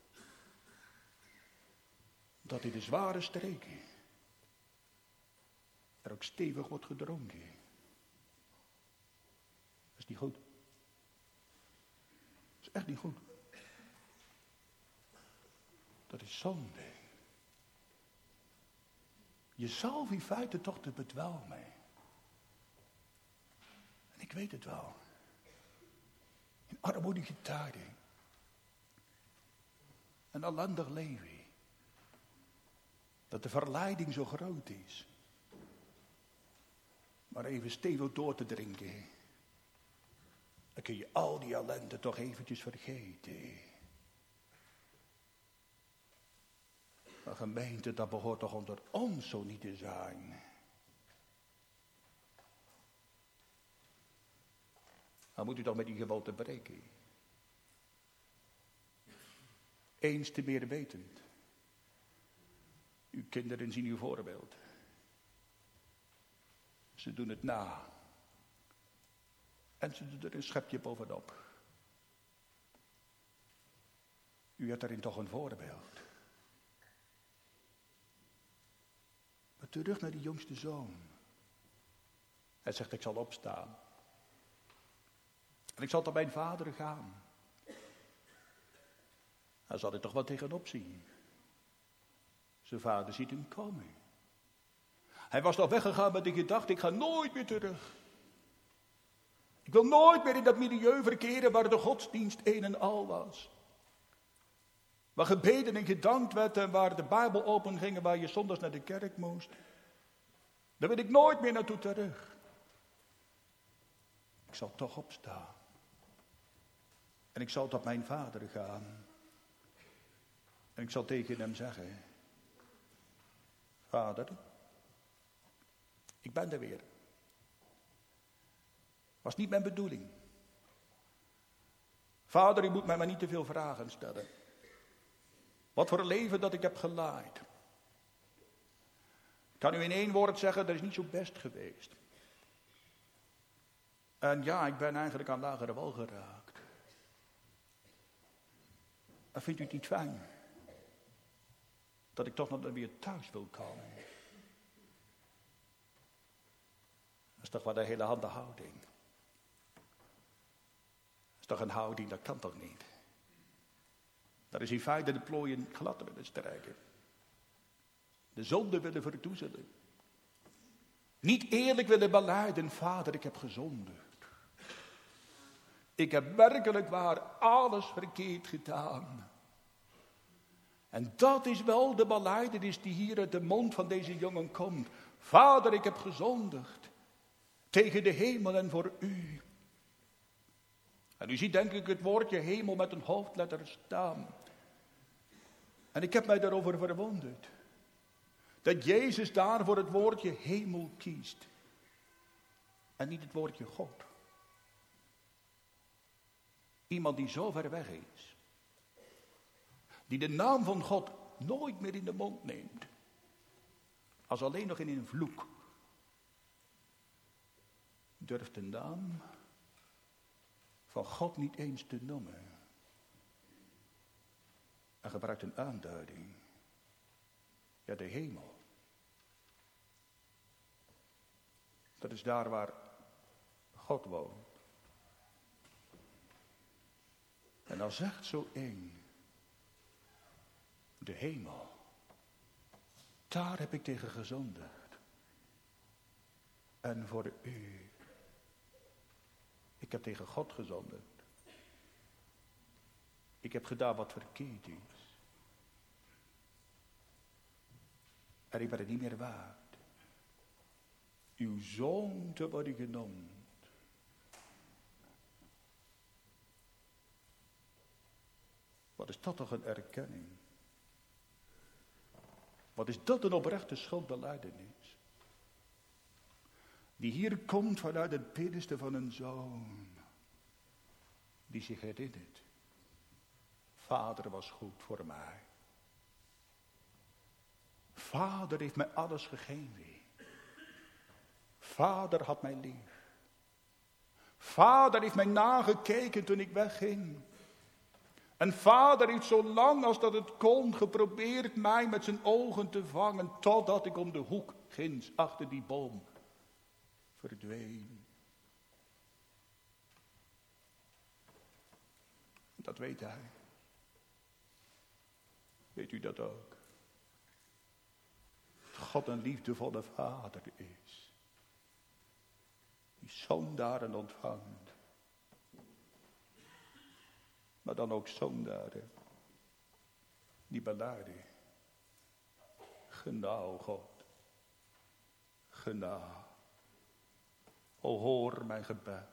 dat in de zware streken er ook stevig wordt gedronken. Dat is niet goed. Dat is echt niet goed. Dat is zonde. Jezelf in feite toch te bedwelmen. En ik weet het wel. In armoedige tijden. Een ellendig leven. Dat de verleiding zo groot is. Maar even stevig door te drinken. Dan kun je al die ellende toch eventjes vergeten. Maar gemeente, dat behoort toch onder ons zo niet te zijn. Dan moet u toch met die gewoonte breken. Eens te meer wetend. Uw kinderen zien uw voorbeeld. Ze doen het na. En ze doen er een schepje bovenop. U hebt daarin toch een voorbeeld. Maar terug naar die jongste zoon. Hij zegt, ik zal opstaan. En ik zal tot mijn vader gaan. Daar zal hij toch wat tegenop zien. Zijn vader ziet hem komen. Hij was nog weggegaan met de gedachte, ik ga nooit meer terug. Ik wil nooit meer in dat milieu verkeren waar de godsdienst een en al was. Waar gebeden en gedankt werd en waar de Bijbel open ging en waar je zondags naar de kerk moest. Daar wil ik nooit meer naartoe terug. Ik zal toch opstaan. En ik zal tot mijn vader gaan. En ik zal tegen hem zeggen. Vader, ik ben er weer. Was niet mijn bedoeling. Vader, u moet mij maar niet te veel vragen stellen. Wat voor een leven dat ik heb geleid. Ik kan u in één woord zeggen, dat is niet zo best geweest. En ja, ik ben eigenlijk aan lagere wal geraakt. En vindt u het niet fijn? Dat ik toch nog weer thuis wil komen. Dat is toch wel de hele hande houding. Dat is toch een houding, dat kan toch niet? Dat is in feite de plooien glad willen strijken. De zonde willen verdoezelen. Niet eerlijk willen belijden, Vader, ik heb gezondigd. Ik heb werkelijk waar alles verkeerd gedaan. En dat is wel de belijdenis die hier uit de mond van deze jongen komt. Vader, ik heb gezondigd. Tegen de hemel en voor u. En u ziet denk ik het woordje hemel met een hoofdletter staan. En ik heb mij daarover verwonderd. Dat Jezus daar voor het woordje hemel kiest. En niet het woordje God. Iemand die zo ver weg is. Die de naam van God nooit meer in de mond neemt. Als alleen nog in een vloek. Durft de naam van God niet eens te noemen. En gebruikt een aanduiding. Ja, de hemel. Dat is daar waar God woont. En dan zegt zo één. De hemel. Daar heb ik tegen gezondigd. En voor u. Ik heb tegen God gezondigd. Ik heb gedaan wat verkeerd is. En ik ben het niet meer waard. Uw zoon te worden genoemd. Wat is dat toch een erkenning? Wat is dat een oprechte schuldbelijdenis? Die hier komt vanuit het binnenste van een zoon. Die zich herinnert. Vader was goed voor mij. Vader heeft mij alles gegeven. Vader had mij lief. Vader heeft mij nagekeken toen ik wegging. En vader heeft zo lang als dat het kon geprobeerd mij met zijn ogen te vangen. Totdat ik om de hoek ginds achter die boom verdween. Dat weet hij. Weet u dat ook? Dat God een liefdevolle vader is. Die zondaren ontvangt. Maar dan ook zondaren. Die beladen. Genau, God. Genau. O, hoor mijn gebed.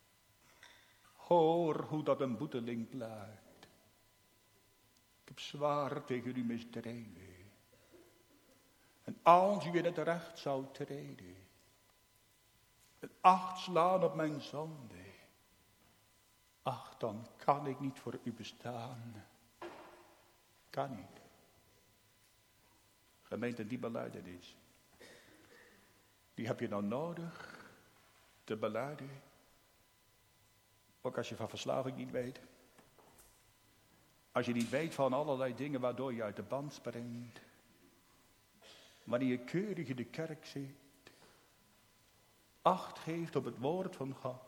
Hoor hoe dat een boeteling pleit. Ik heb zwaar tegen u misdreven. En als u in het recht zou treden. En acht slaan op mijn zonde. Ach, dan kan ik niet voor u bestaan. Kan niet. Gemeente, die belijdenis. Die heb je nou nodig. Te belijden. Ook als je van verslaving niet weet. Als je niet weet van allerlei dingen waardoor je uit de band springt. Wanneer je keurig in de kerk zit. Acht geeft op het woord van God.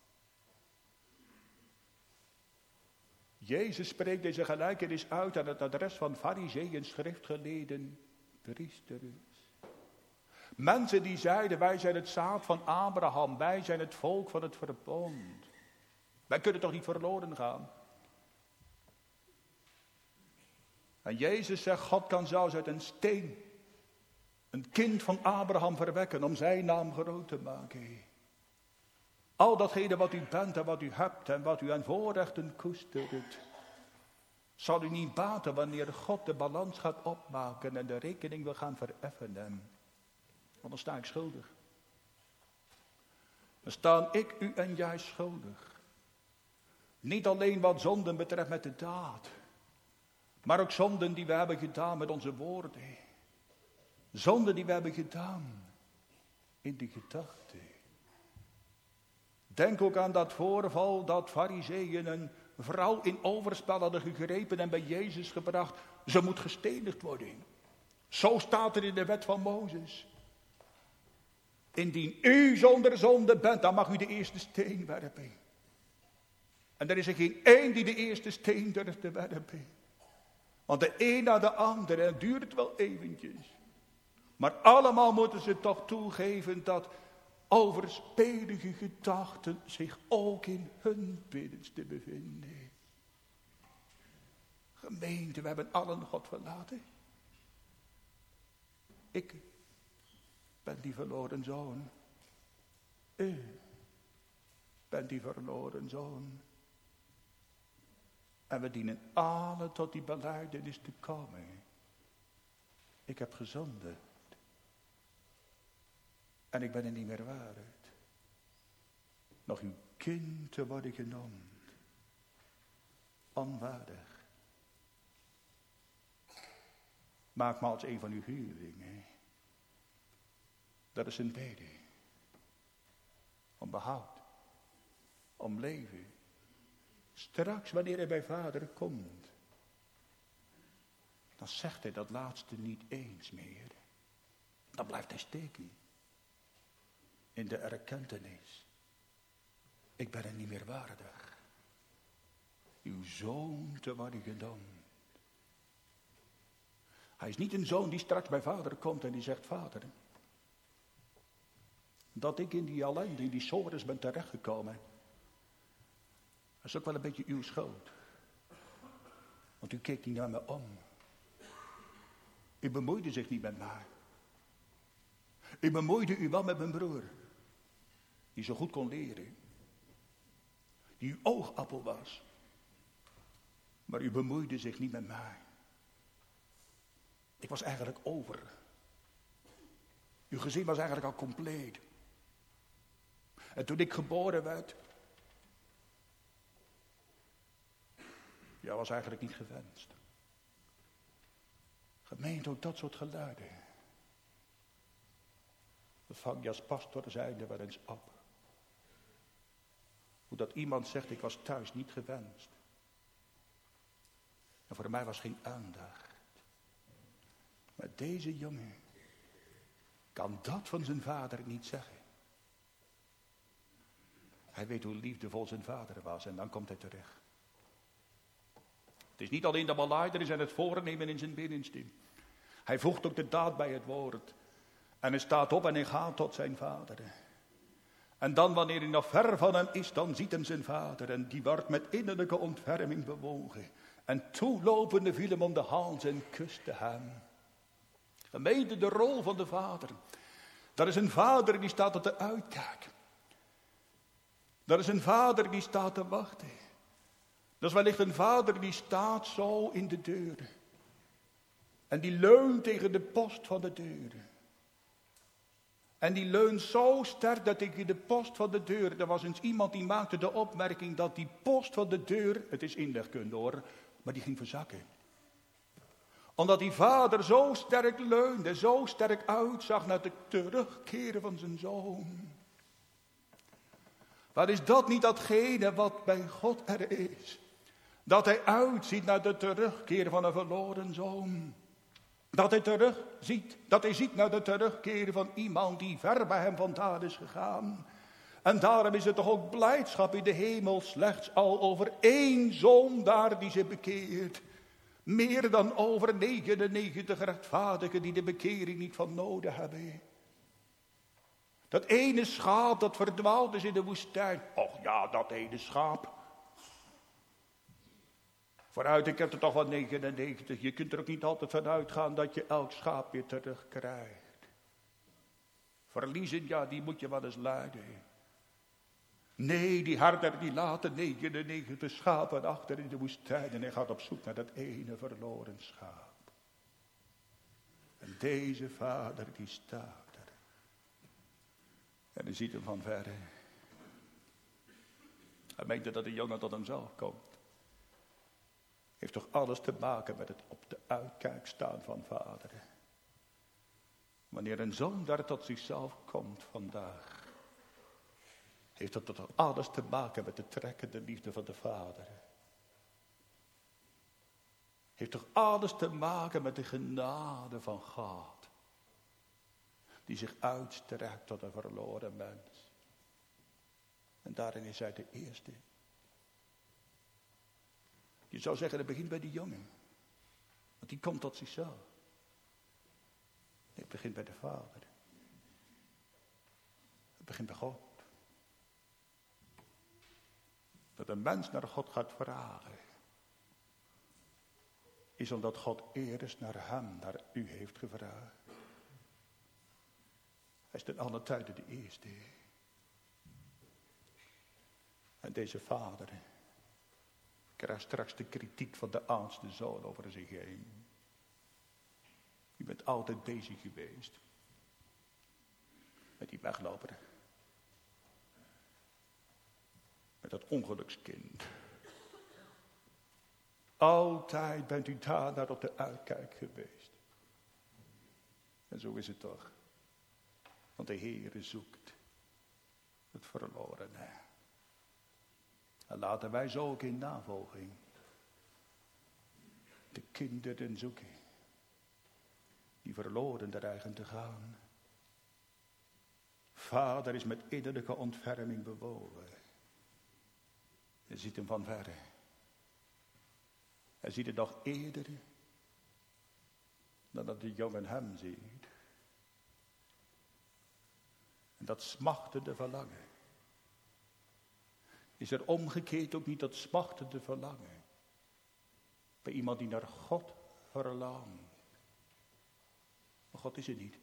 Jezus spreekt deze gelijkenis uit aan het adres van farizeeën, schriftgeleerden, priesters. Mensen die zeiden, wij zijn het zaad van Abraham, wij zijn het volk van het verbond. Wij kunnen toch niet verloren gaan? En Jezus zegt, God kan zelfs uit een steen een kind van Abraham verwekken om zijn naam groot te maken. Al datgene wat u bent en wat u hebt en wat u aan voorrechten koestert, zal u niet baten wanneer God de balans gaat opmaken en de rekening wil gaan vereffenen. Want dan sta ik schuldig. Dan staan ik, u en jij schuldig. Niet alleen wat zonden betreft met de daad, maar ook zonden die we hebben gedaan met onze woorden. Zonden die we hebben gedaan in de gedachten. Denk ook aan dat voorval dat farizeeën een vrouw in overspel hadden gegrepen en bij Jezus gebracht. Ze moet gestenigd worden. Zo staat er in de wet van Mozes. Indien u zonder zonde bent, dan mag u de eerste steen werpen. En er is er geen één die de eerste steen durft te werpen. Want de een na de andere, het duurt wel eventjes. Maar allemaal moeten ze toch toegeven dat overspelige gedachten zich ook in hun binnenste bevinden. Gemeente, we hebben allen God verlaten. Ik ben die verloren zoon. U bent die verloren zoon. En we dienen allen tot die belijdenis te komen. Ik heb gezondigd. En ik ben er niet meer waard. Nog uw kind te worden genoemd. Onwaardig. Maak me als een van uw huurlingen. Dat is een bede. Om behoud. Om leven. Straks wanneer hij bij vader komt. Dan zegt hij dat laatste niet eens meer. Dan blijft hij steken. In de erkentenis. Ik ben er niet meer waardig. Uw zoon te worden genoemd. Hij is niet een zoon die straks bij vader komt en die zegt, vader, dat ik in die ellende, in die sores ben terechtgekomen, dat is ook wel een beetje uw schuld. Want u keek niet naar me om. U bemoeide zich niet met mij. U bemoeide u wel met mijn broer. Die zo goed kon leren. Die uw oogappel was. Maar u bemoeide zich niet met mij. Ik was eigenlijk over. Uw gezin was eigenlijk al compleet. En toen ik geboren werd. Ja, was eigenlijk niet gewenst. Gemeente, ook dat soort geluiden. We vangen je als pastor zijnde wel eens op. Hoe dat iemand zegt, ik was thuis niet gewenst. En voor mij was geen aandacht. Maar deze jongen kan dat van zijn vader niet zeggen. Hij weet hoe liefdevol zijn vader was en dan komt hij terecht. Het is niet alleen de belijdenis en het voornemen in zijn binnenste. Hij voegt ook de daad bij het woord. En hij staat op en hij gaat tot zijn vader. En dan wanneer hij nog ver van hem is, dan ziet hem zijn vader. En die wordt met innerlijke ontferming bewogen. En toelopende viel hem om de hals en kuste hem. Gemeente, de rol van de vader. Dat is een vader die staat op de uitkijk. Dat is een vader die staat te wachten. Dat is wellicht een vader die staat zo in de deur. En die leunt tegen de post van de deur. En die leunt zo sterk dat tegen de post van de deur. Er was eens iemand die maakte de opmerking dat die post van de deur, het is inlegkunde hoor, maar die ging verzakken. Omdat die vader zo sterk leunde, zo sterk uitzag naar het terugkeren van zijn zoon. Maar is dat niet datgene wat bij God er is? Dat hij uitziet naar de terugkeer van een verloren zoon. Dat hij terugziet, dat hij ziet naar de terugkeer van iemand die ver bij hem vandaan is gegaan. En daarom is het toch ook blijdschap in de hemel slechts al over één zondaar die zich bekeert. Meer dan over negenennegentig rechtvaardigen die de bekering niet van nodig hebben. Dat ene schaap dat verdwaald is in de woestijn. Och ja, dat ene schaap. Vooruit, ik heb er toch wel negenennegentig. Je kunt er ook niet altijd van uitgaan dat je elk schaap weer terugkrijgt. Verliezen, ja, die moet je wel eens lijden. Nee, die herder die laat de negenennegentig schapen achter in de woestijn. En hij gaat op zoek naar dat ene verloren schaap. En deze vader die staat er. En hij ziet hem van verre. Hij meent dat de jongen tot hem zelf komt. Heeft toch alles te maken met het op de uitkijk staan van vader. Wanneer een zoon daar tot zichzelf komt vandaag. Heeft dat toch alles te maken met de trekkende liefde van de vader. Heeft toch alles te maken met de genade van God. Die zich uitstrekt tot een verloren mens. En daarin is hij de eerste. Je zou zeggen, het begint bij die jongen. Want die komt tot zichzelf. Nee, het begint bij de vader. Het begint bij God. Dat een mens naar God gaat vragen. Is omdat God eerst naar hem, naar u heeft gevraagd. Hij is ten alle tijden de eerste. En deze vader krijgt straks de kritiek van de oudste zoon over zich heen. U bent altijd bezig geweest. Met die wegloper. Met dat ongelukskind. Altijd bent u daar naar op de uitkijk geweest. En zo is het toch. Want de Heere zoekt het verlorene. En laten wij zo ook in navolging de kinderen zoeken. Die verloren dreigen te gaan. Vader is met innerlijke ontferming bewogen. Je ziet hem van verre. Hij ziet het nog eerder dan dat de jongen hem ziet. En dat smachtende verlangen. Is er omgekeerd ook niet dat smachtende verlangen. Bij iemand die naar God verlangt. Maar God is er niet.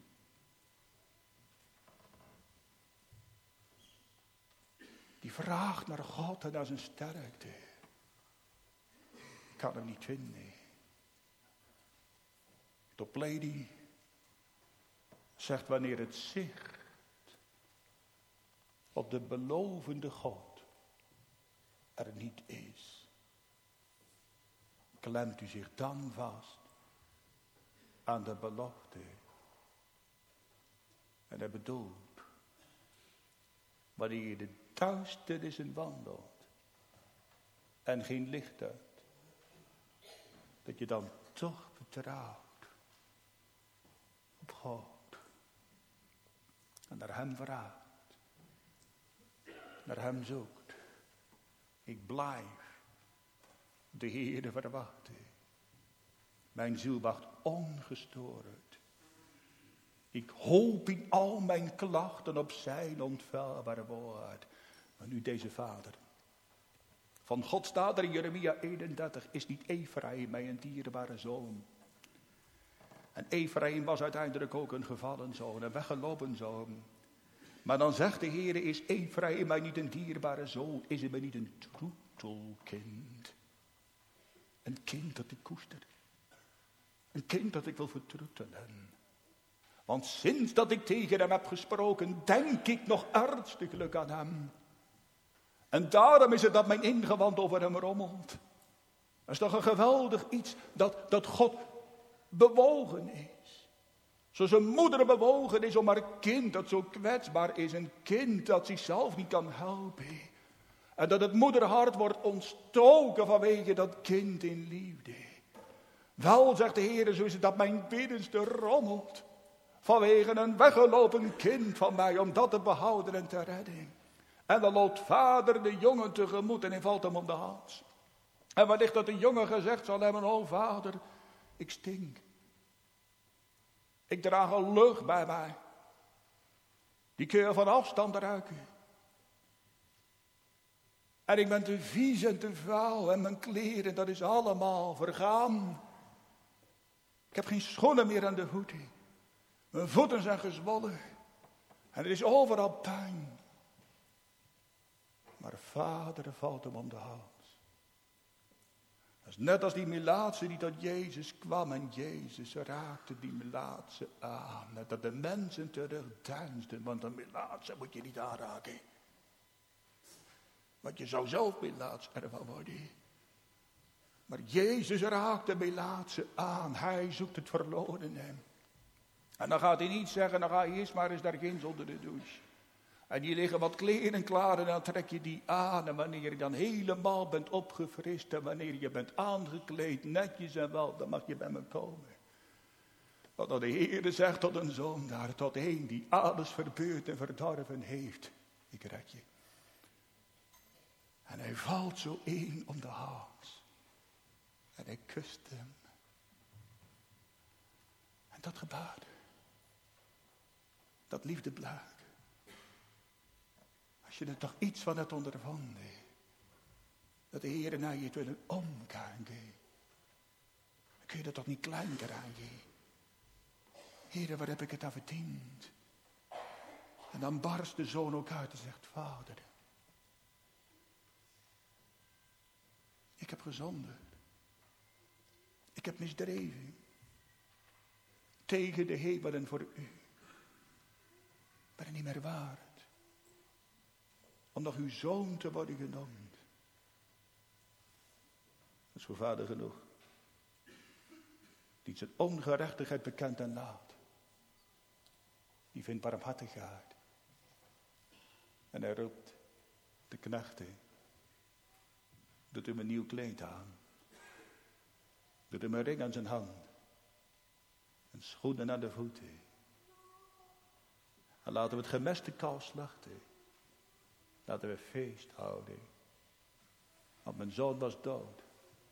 Die vraagt naar God en naar zijn sterkte. Ik kan hem niet vinden. Toplady zegt wanneer het zicht op de belovende God er niet is. Klemt u zich dan vast aan de belofte. En hij bedoelt, wanneer je de duisternissen wandelt en geen licht hebt, dat je dan toch vertrouwt op God. En naar hem vraagt, naar hem zoekt. Ik blijf de Heere verwachten. Mijn ziel wacht ongestoord. Ik hoop in al mijn klachten op zijn onfeilbare woord. Maar nu deze vader. Van God staat er in Jeremia eenendertig. Is niet Ephraim mij een dierbare zoon? En Ephraim was uiteindelijk ook een gevallen zoon. Een weggelopen zoon. Maar dan zegt de Heer, is Ephraim mij niet een dierbare zoon? Is hij mij niet een troetelkind? Een kind dat ik koester. Een kind dat ik wil vertroetelen. Want sinds dat ik tegen hem heb gesproken, denk ik nog ernstiglijk aan hem. En daarom is het dat mijn ingewand over hem rommelt. Dat is toch een geweldig iets dat, dat God bewogen is. Zoals een moeder bewogen is om haar kind dat zo kwetsbaar is. Een kind dat zichzelf niet kan helpen. En dat het moederhart wordt ontstoken vanwege dat kind in liefde. Wel, zegt de Heer, zo is het dat mijn binnenste rommelt. Vanwege een weggelopen kind van mij, om dat te behouden en te redden. En dan loopt vader de jongen tegemoet en hij valt hem om de hals. En wellicht dat de jongen gezegd zal hebben, oh vader, ik stink. Ik draag een lucht bij mij. Die kun je van afstand ruiken. En ik ben te vies en te vuil en mijn kleren, dat is allemaal vergaan. Ik heb geen schoenen meer aan de voeten. Mijn voeten zijn gezwollen. En er is overal pijn. Maar vader valt hem om de hals. Dat is net als die Melaatse die tot Jezus kwam. En Jezus raakte die Melaatse aan. Net dat de mensen terugdeinsden. Want een Melaatse moet je niet aanraken. Want je zou zelf Melaats ervan worden. Maar Jezus raakt de Melaatse aan. Hij zoekt het verlorene. En dan gaat hij niet zeggen, dan ga je eerst maar eens daar ginds onder de douche. En hier liggen wat kleren klaar en dan trek je die aan. En wanneer je dan helemaal bent opgefrist en wanneer je bent aangekleed, netjes en wel, dan mag je bij me komen. Want de Heer zegt tot een zondaar, tot een die alles verbeurd en verdorven heeft, ik red je. En hij valt zo een om de hals. En hij kust hem. En dat gebaar. Dat liefdeblijk. Als je er toch iets van hebt ondervonden. Dat de Heer naar je wil omkijken. Dan kun je dat toch niet klein krijgen. Heer, waar heb ik het aan verdiend? En dan barst de zoon ook uit en zegt, vader. Ik heb gezondigd. Ik heb misdreven. Tegen de hemel en voor u. Ik ben er niet meer waard. Om nog uw zoon te worden genoemd. Dat is voor vader genoeg. Die zijn ongerechtigheid bekend en laat. Die vindt barmhartigheid. En hij roept de knechten. Doet hem een nieuw kleed aan. Doet hem een ring aan zijn hand. En schoenen aan de voeten. En laten we het gemeste kalf slachten. Laten we feest houden. Want mijn zoon was dood.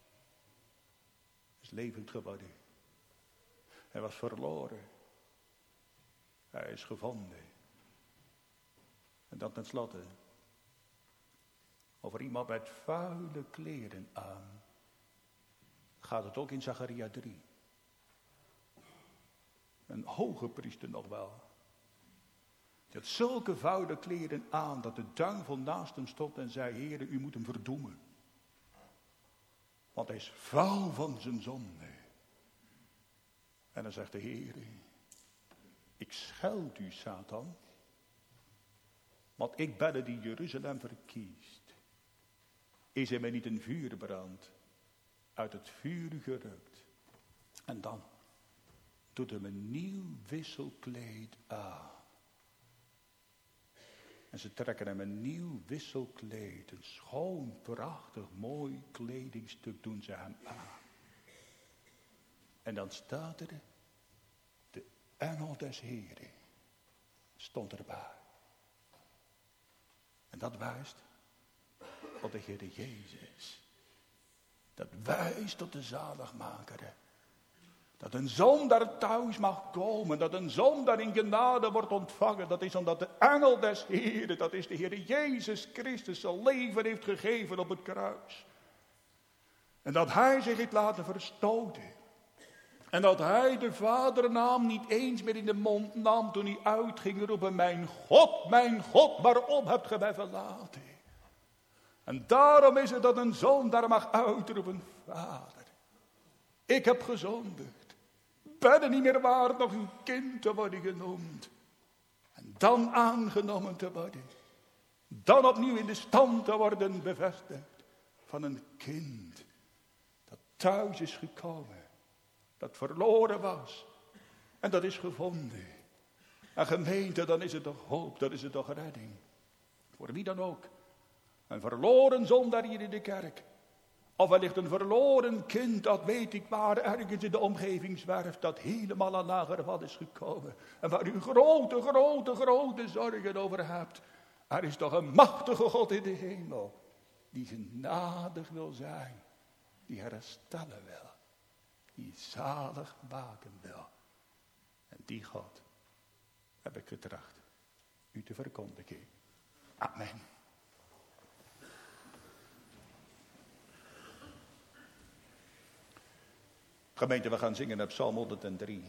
Is levend geworden. Hij was verloren. Hij is gevonden. En dan tenslotte. Over iemand met vuile kleren aan. Gaat het ook in Zacharia drie. Een hoge priester nog wel. Die had zulke vuile kleren aan dat de duivel naast hem stond en zei, Heere, u moet hem verdoemen. Want hij is vuil van zijn zonde. En dan zegt de Heere, ik scheld u, Satan. Want ik ben het die Jeruzalem verkiest. Is er mij niet een vuurbrand uit het vuur gerukt. En dan doet hem een nieuw wisselkleed aan. En ze trekken hem een nieuw wisselkleed, een schoon, prachtig, mooi kledingstuk doen ze hem aan. En dan staat er, de engel des Heren stond erbij. En dat wijst op de Heer Jezus. Dat wijst tot de zaligmaker. Dat een zondaar thuis mag komen. Dat een zondaar in genade wordt ontvangen. Dat is omdat de engel des Heeren, dat is de Heer Jezus Christus, zijn leven heeft gegeven op het kruis. En dat hij zich heeft laten verstoten. En dat hij de vadernaam niet eens meer in de mond nam toen hij uitging roepen, mijn God, mijn God, waarom hebt ge mij verlaten? En daarom is het dat een zoon daar mag uitroepen, vader, ik heb gezondigd. Ben er niet meer waard nog uw kind te worden genoemd. En dan aangenomen te worden. Dan opnieuw in de stand te worden bevestigd. Van een kind dat thuis is gekomen. Dat verloren was. En dat is gevonden. En gemeente, dan is het toch hoop, dan is het toch redding. Voor wie dan ook. Een verloren zondaar hier in de kerk. Of wellicht een verloren kind, dat weet ik waar, ergens in de omgeving zwerft, dat helemaal aan lager wat is gekomen. En waar u grote, grote, grote zorgen over hebt. Er is toch een machtige God in de hemel, die genadig wil zijn, die herstellen wil, die zalig maken wil. En die God heb ik getracht u te verkondigen. Amen. Gemeente, we gaan zingen op Psalm honderddrie,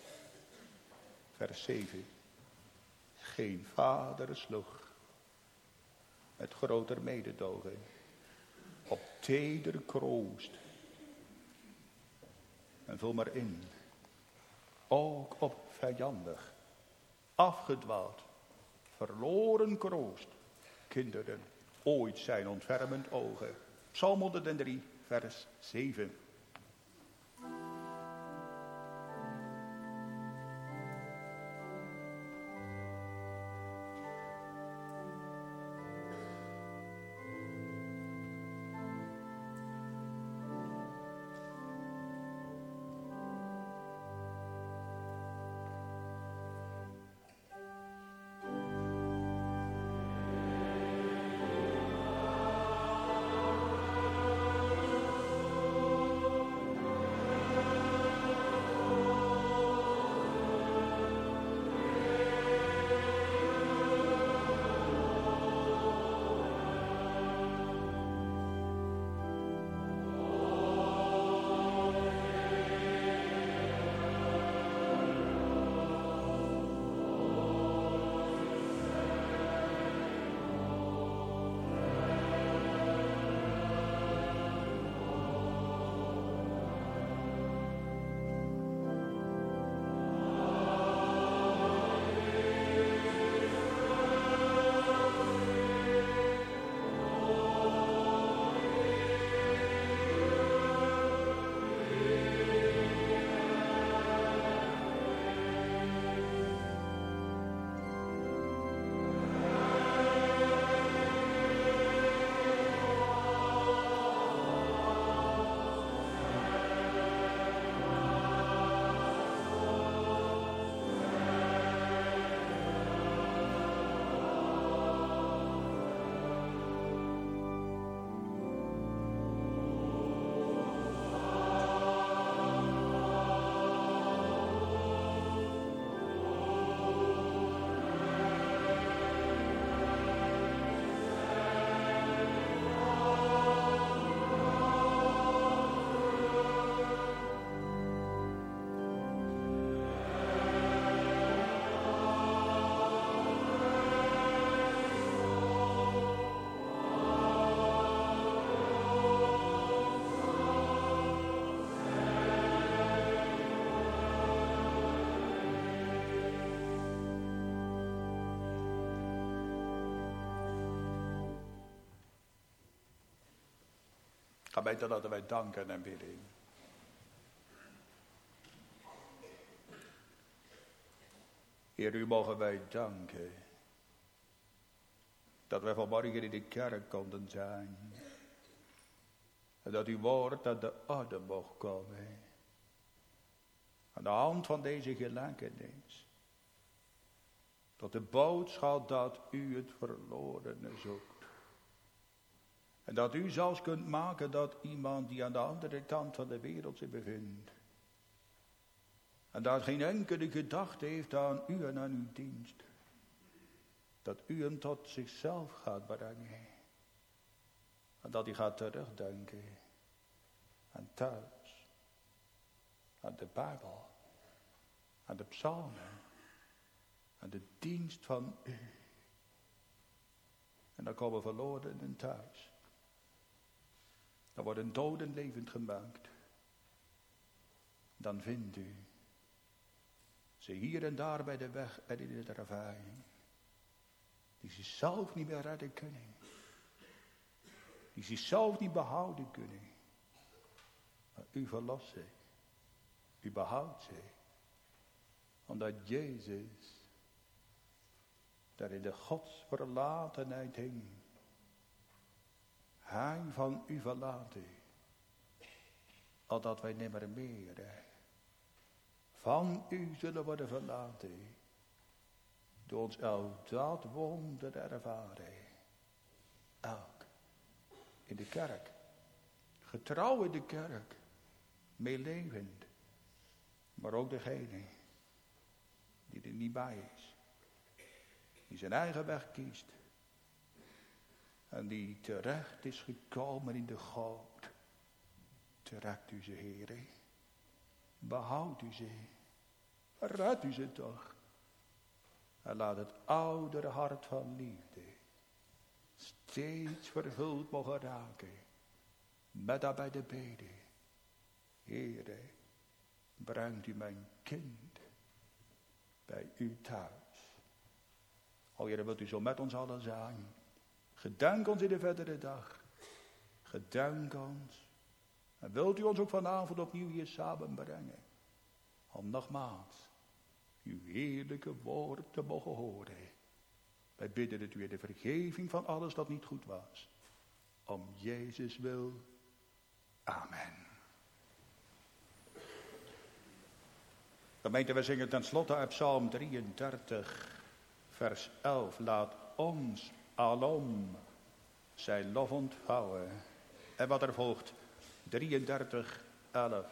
vers zeven. Geen vader sloeg met groter mededogen op teder kroost. En vul maar in, ook op vijandig, afgedwaald, verloren kroost, kinderen ooit zijn ontfermend ogen. Psalm honderddrie, vers zeven. Gemeente, laten wij danken en bidden. Heer, u mogen wij danken dat wij vanmorgen in de kerk konden zijn. En dat uw woord aan de orde mocht komen. Aan de hand van deze gelijkenis. Tot de boodschap dat u het verlorene zoekt. En dat u zelfs kunt maken dat iemand die aan de andere kant van de wereld zich bevindt. En dat geen enkele gedachte heeft aan u en aan uw dienst. Dat u hem tot zichzelf gaat brengen. En dat hij gaat terugdenken. Aan thuis. Aan de Bijbel. Aan de psalmen. Aan de dienst van u. En dan komen verlorenen thuis. Dan worden doden levend gemaakt. Dan vindt u ze hier en daar bij de weg en in het ravijn. Die zichzelf niet meer redden kunnen. Die zichzelf niet behouden kunnen. Maar u verlost ze. U behoudt ze. Omdat Jezus daar in de godsverlatenheid hing. Hij van u verlaten, opdat wij nimmer meer van u zullen worden verlaten, door ons elk dat wonder ervaren. Elk in de kerk, getrouw in de kerk, meelevend, maar ook degene die er niet bij is, die zijn eigen weg kiest en die terecht is gekomen in de goot. Trekt u ze, Heere, behoud u ze, red u ze toch, en laat het oudere hart van liefde steeds vervuld mogen raken met daarbij de bede. Heere, brengt u mijn kind bij u thuis. O Heere, wilt u zo met ons allen zijn. Gedenk ons in de verdere dag. Gedenk ons. En wilt u ons ook vanavond opnieuw hier samenbrengen. Om nogmaals uw heerlijke woord te mogen horen. Wij bidden het u in de vergeving van alles dat niet goed was. Om Jezus wil. Amen. Gemeente, we zingen tenslotte uit Psalm drieëndertig, vers elf. Laat ons alom zijn lof ontvouwen. En wat er volgt, drieëndertig, elf.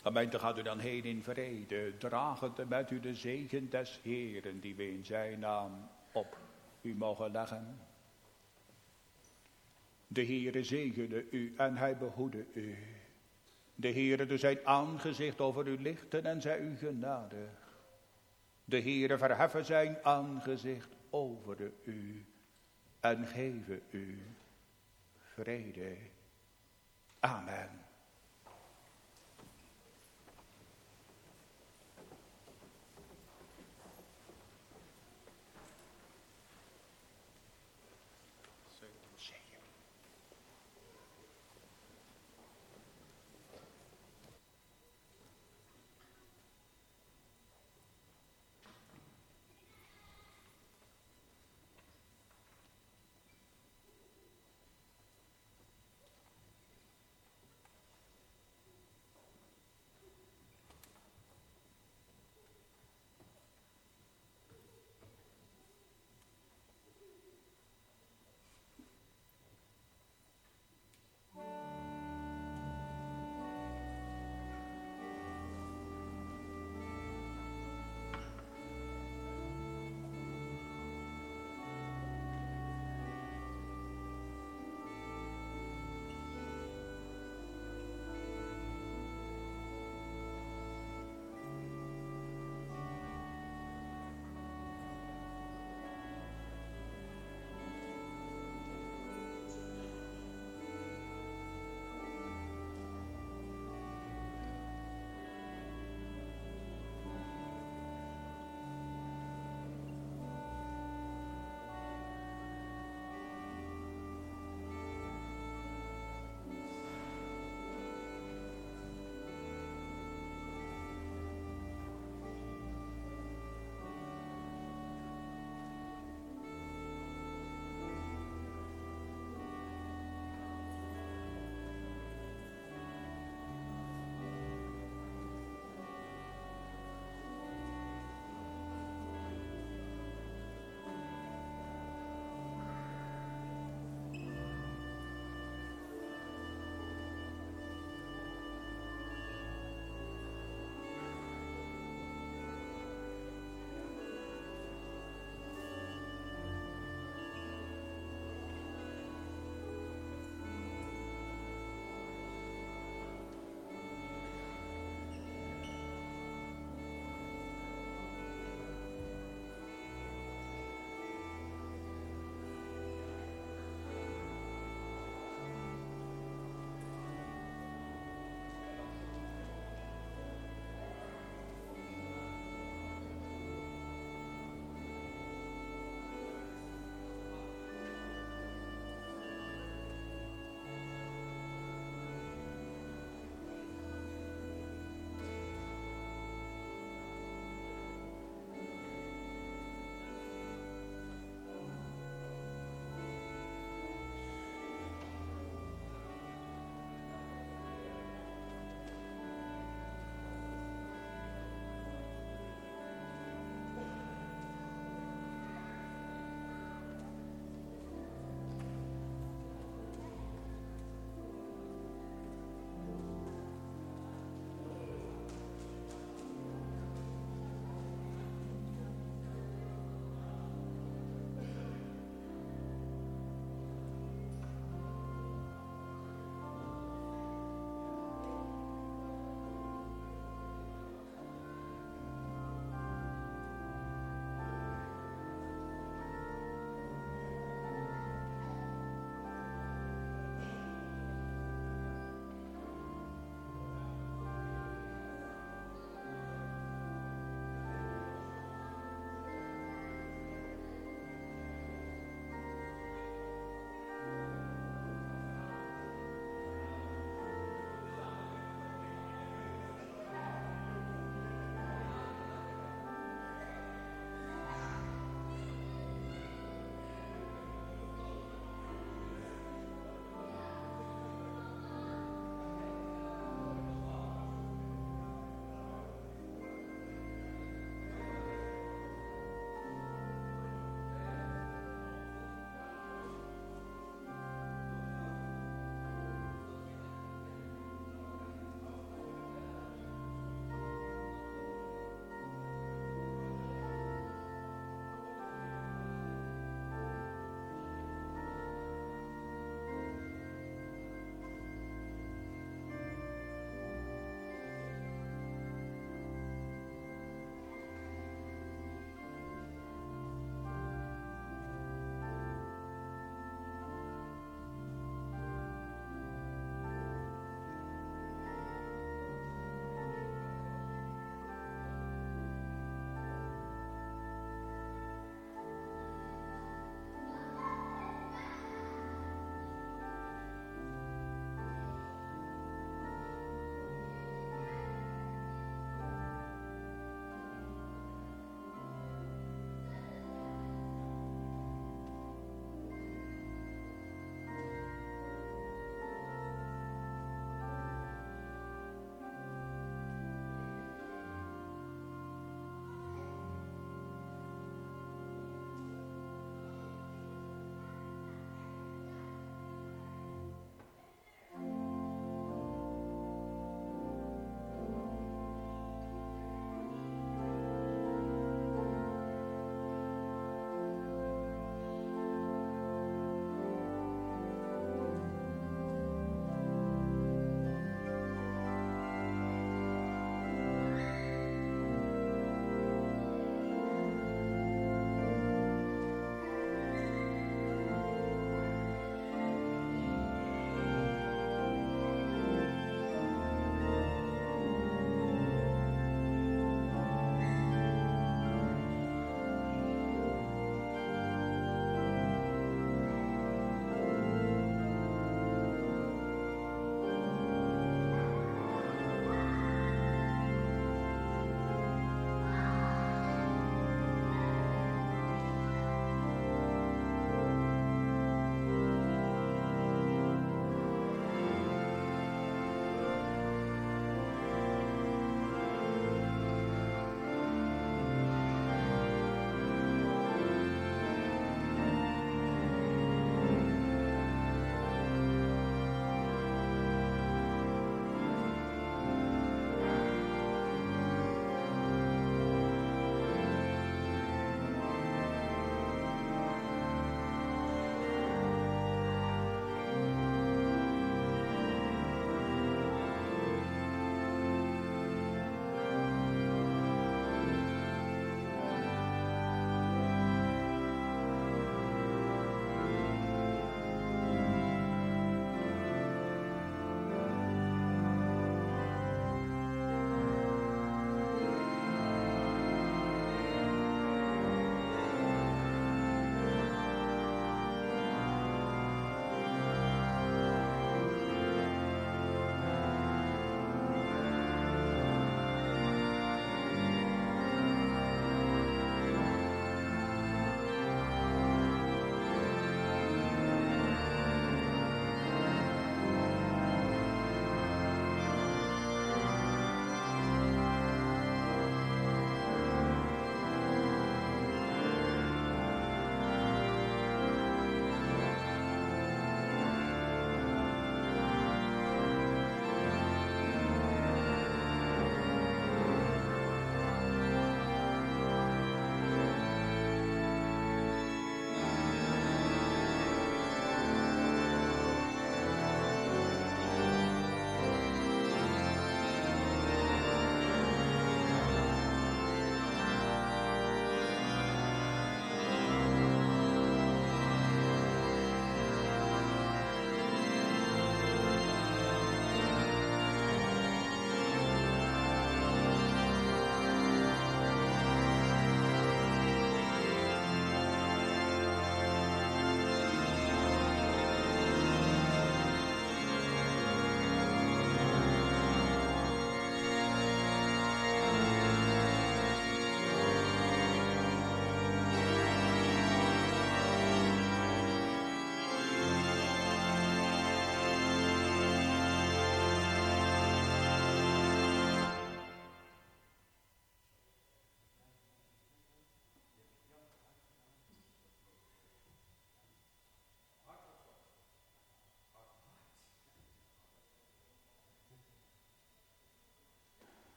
Gemeente, gaat u dan heen in vrede, dragend met u de zegen des Heeren die we in zijn naam op u mogen leggen. De Heere zegene u en hij behoede u. De Heere doet zijn aangezicht over u lichten en zij u genadig. De Heere verheffen zijn aangezicht over u en geven u vrede. Amen.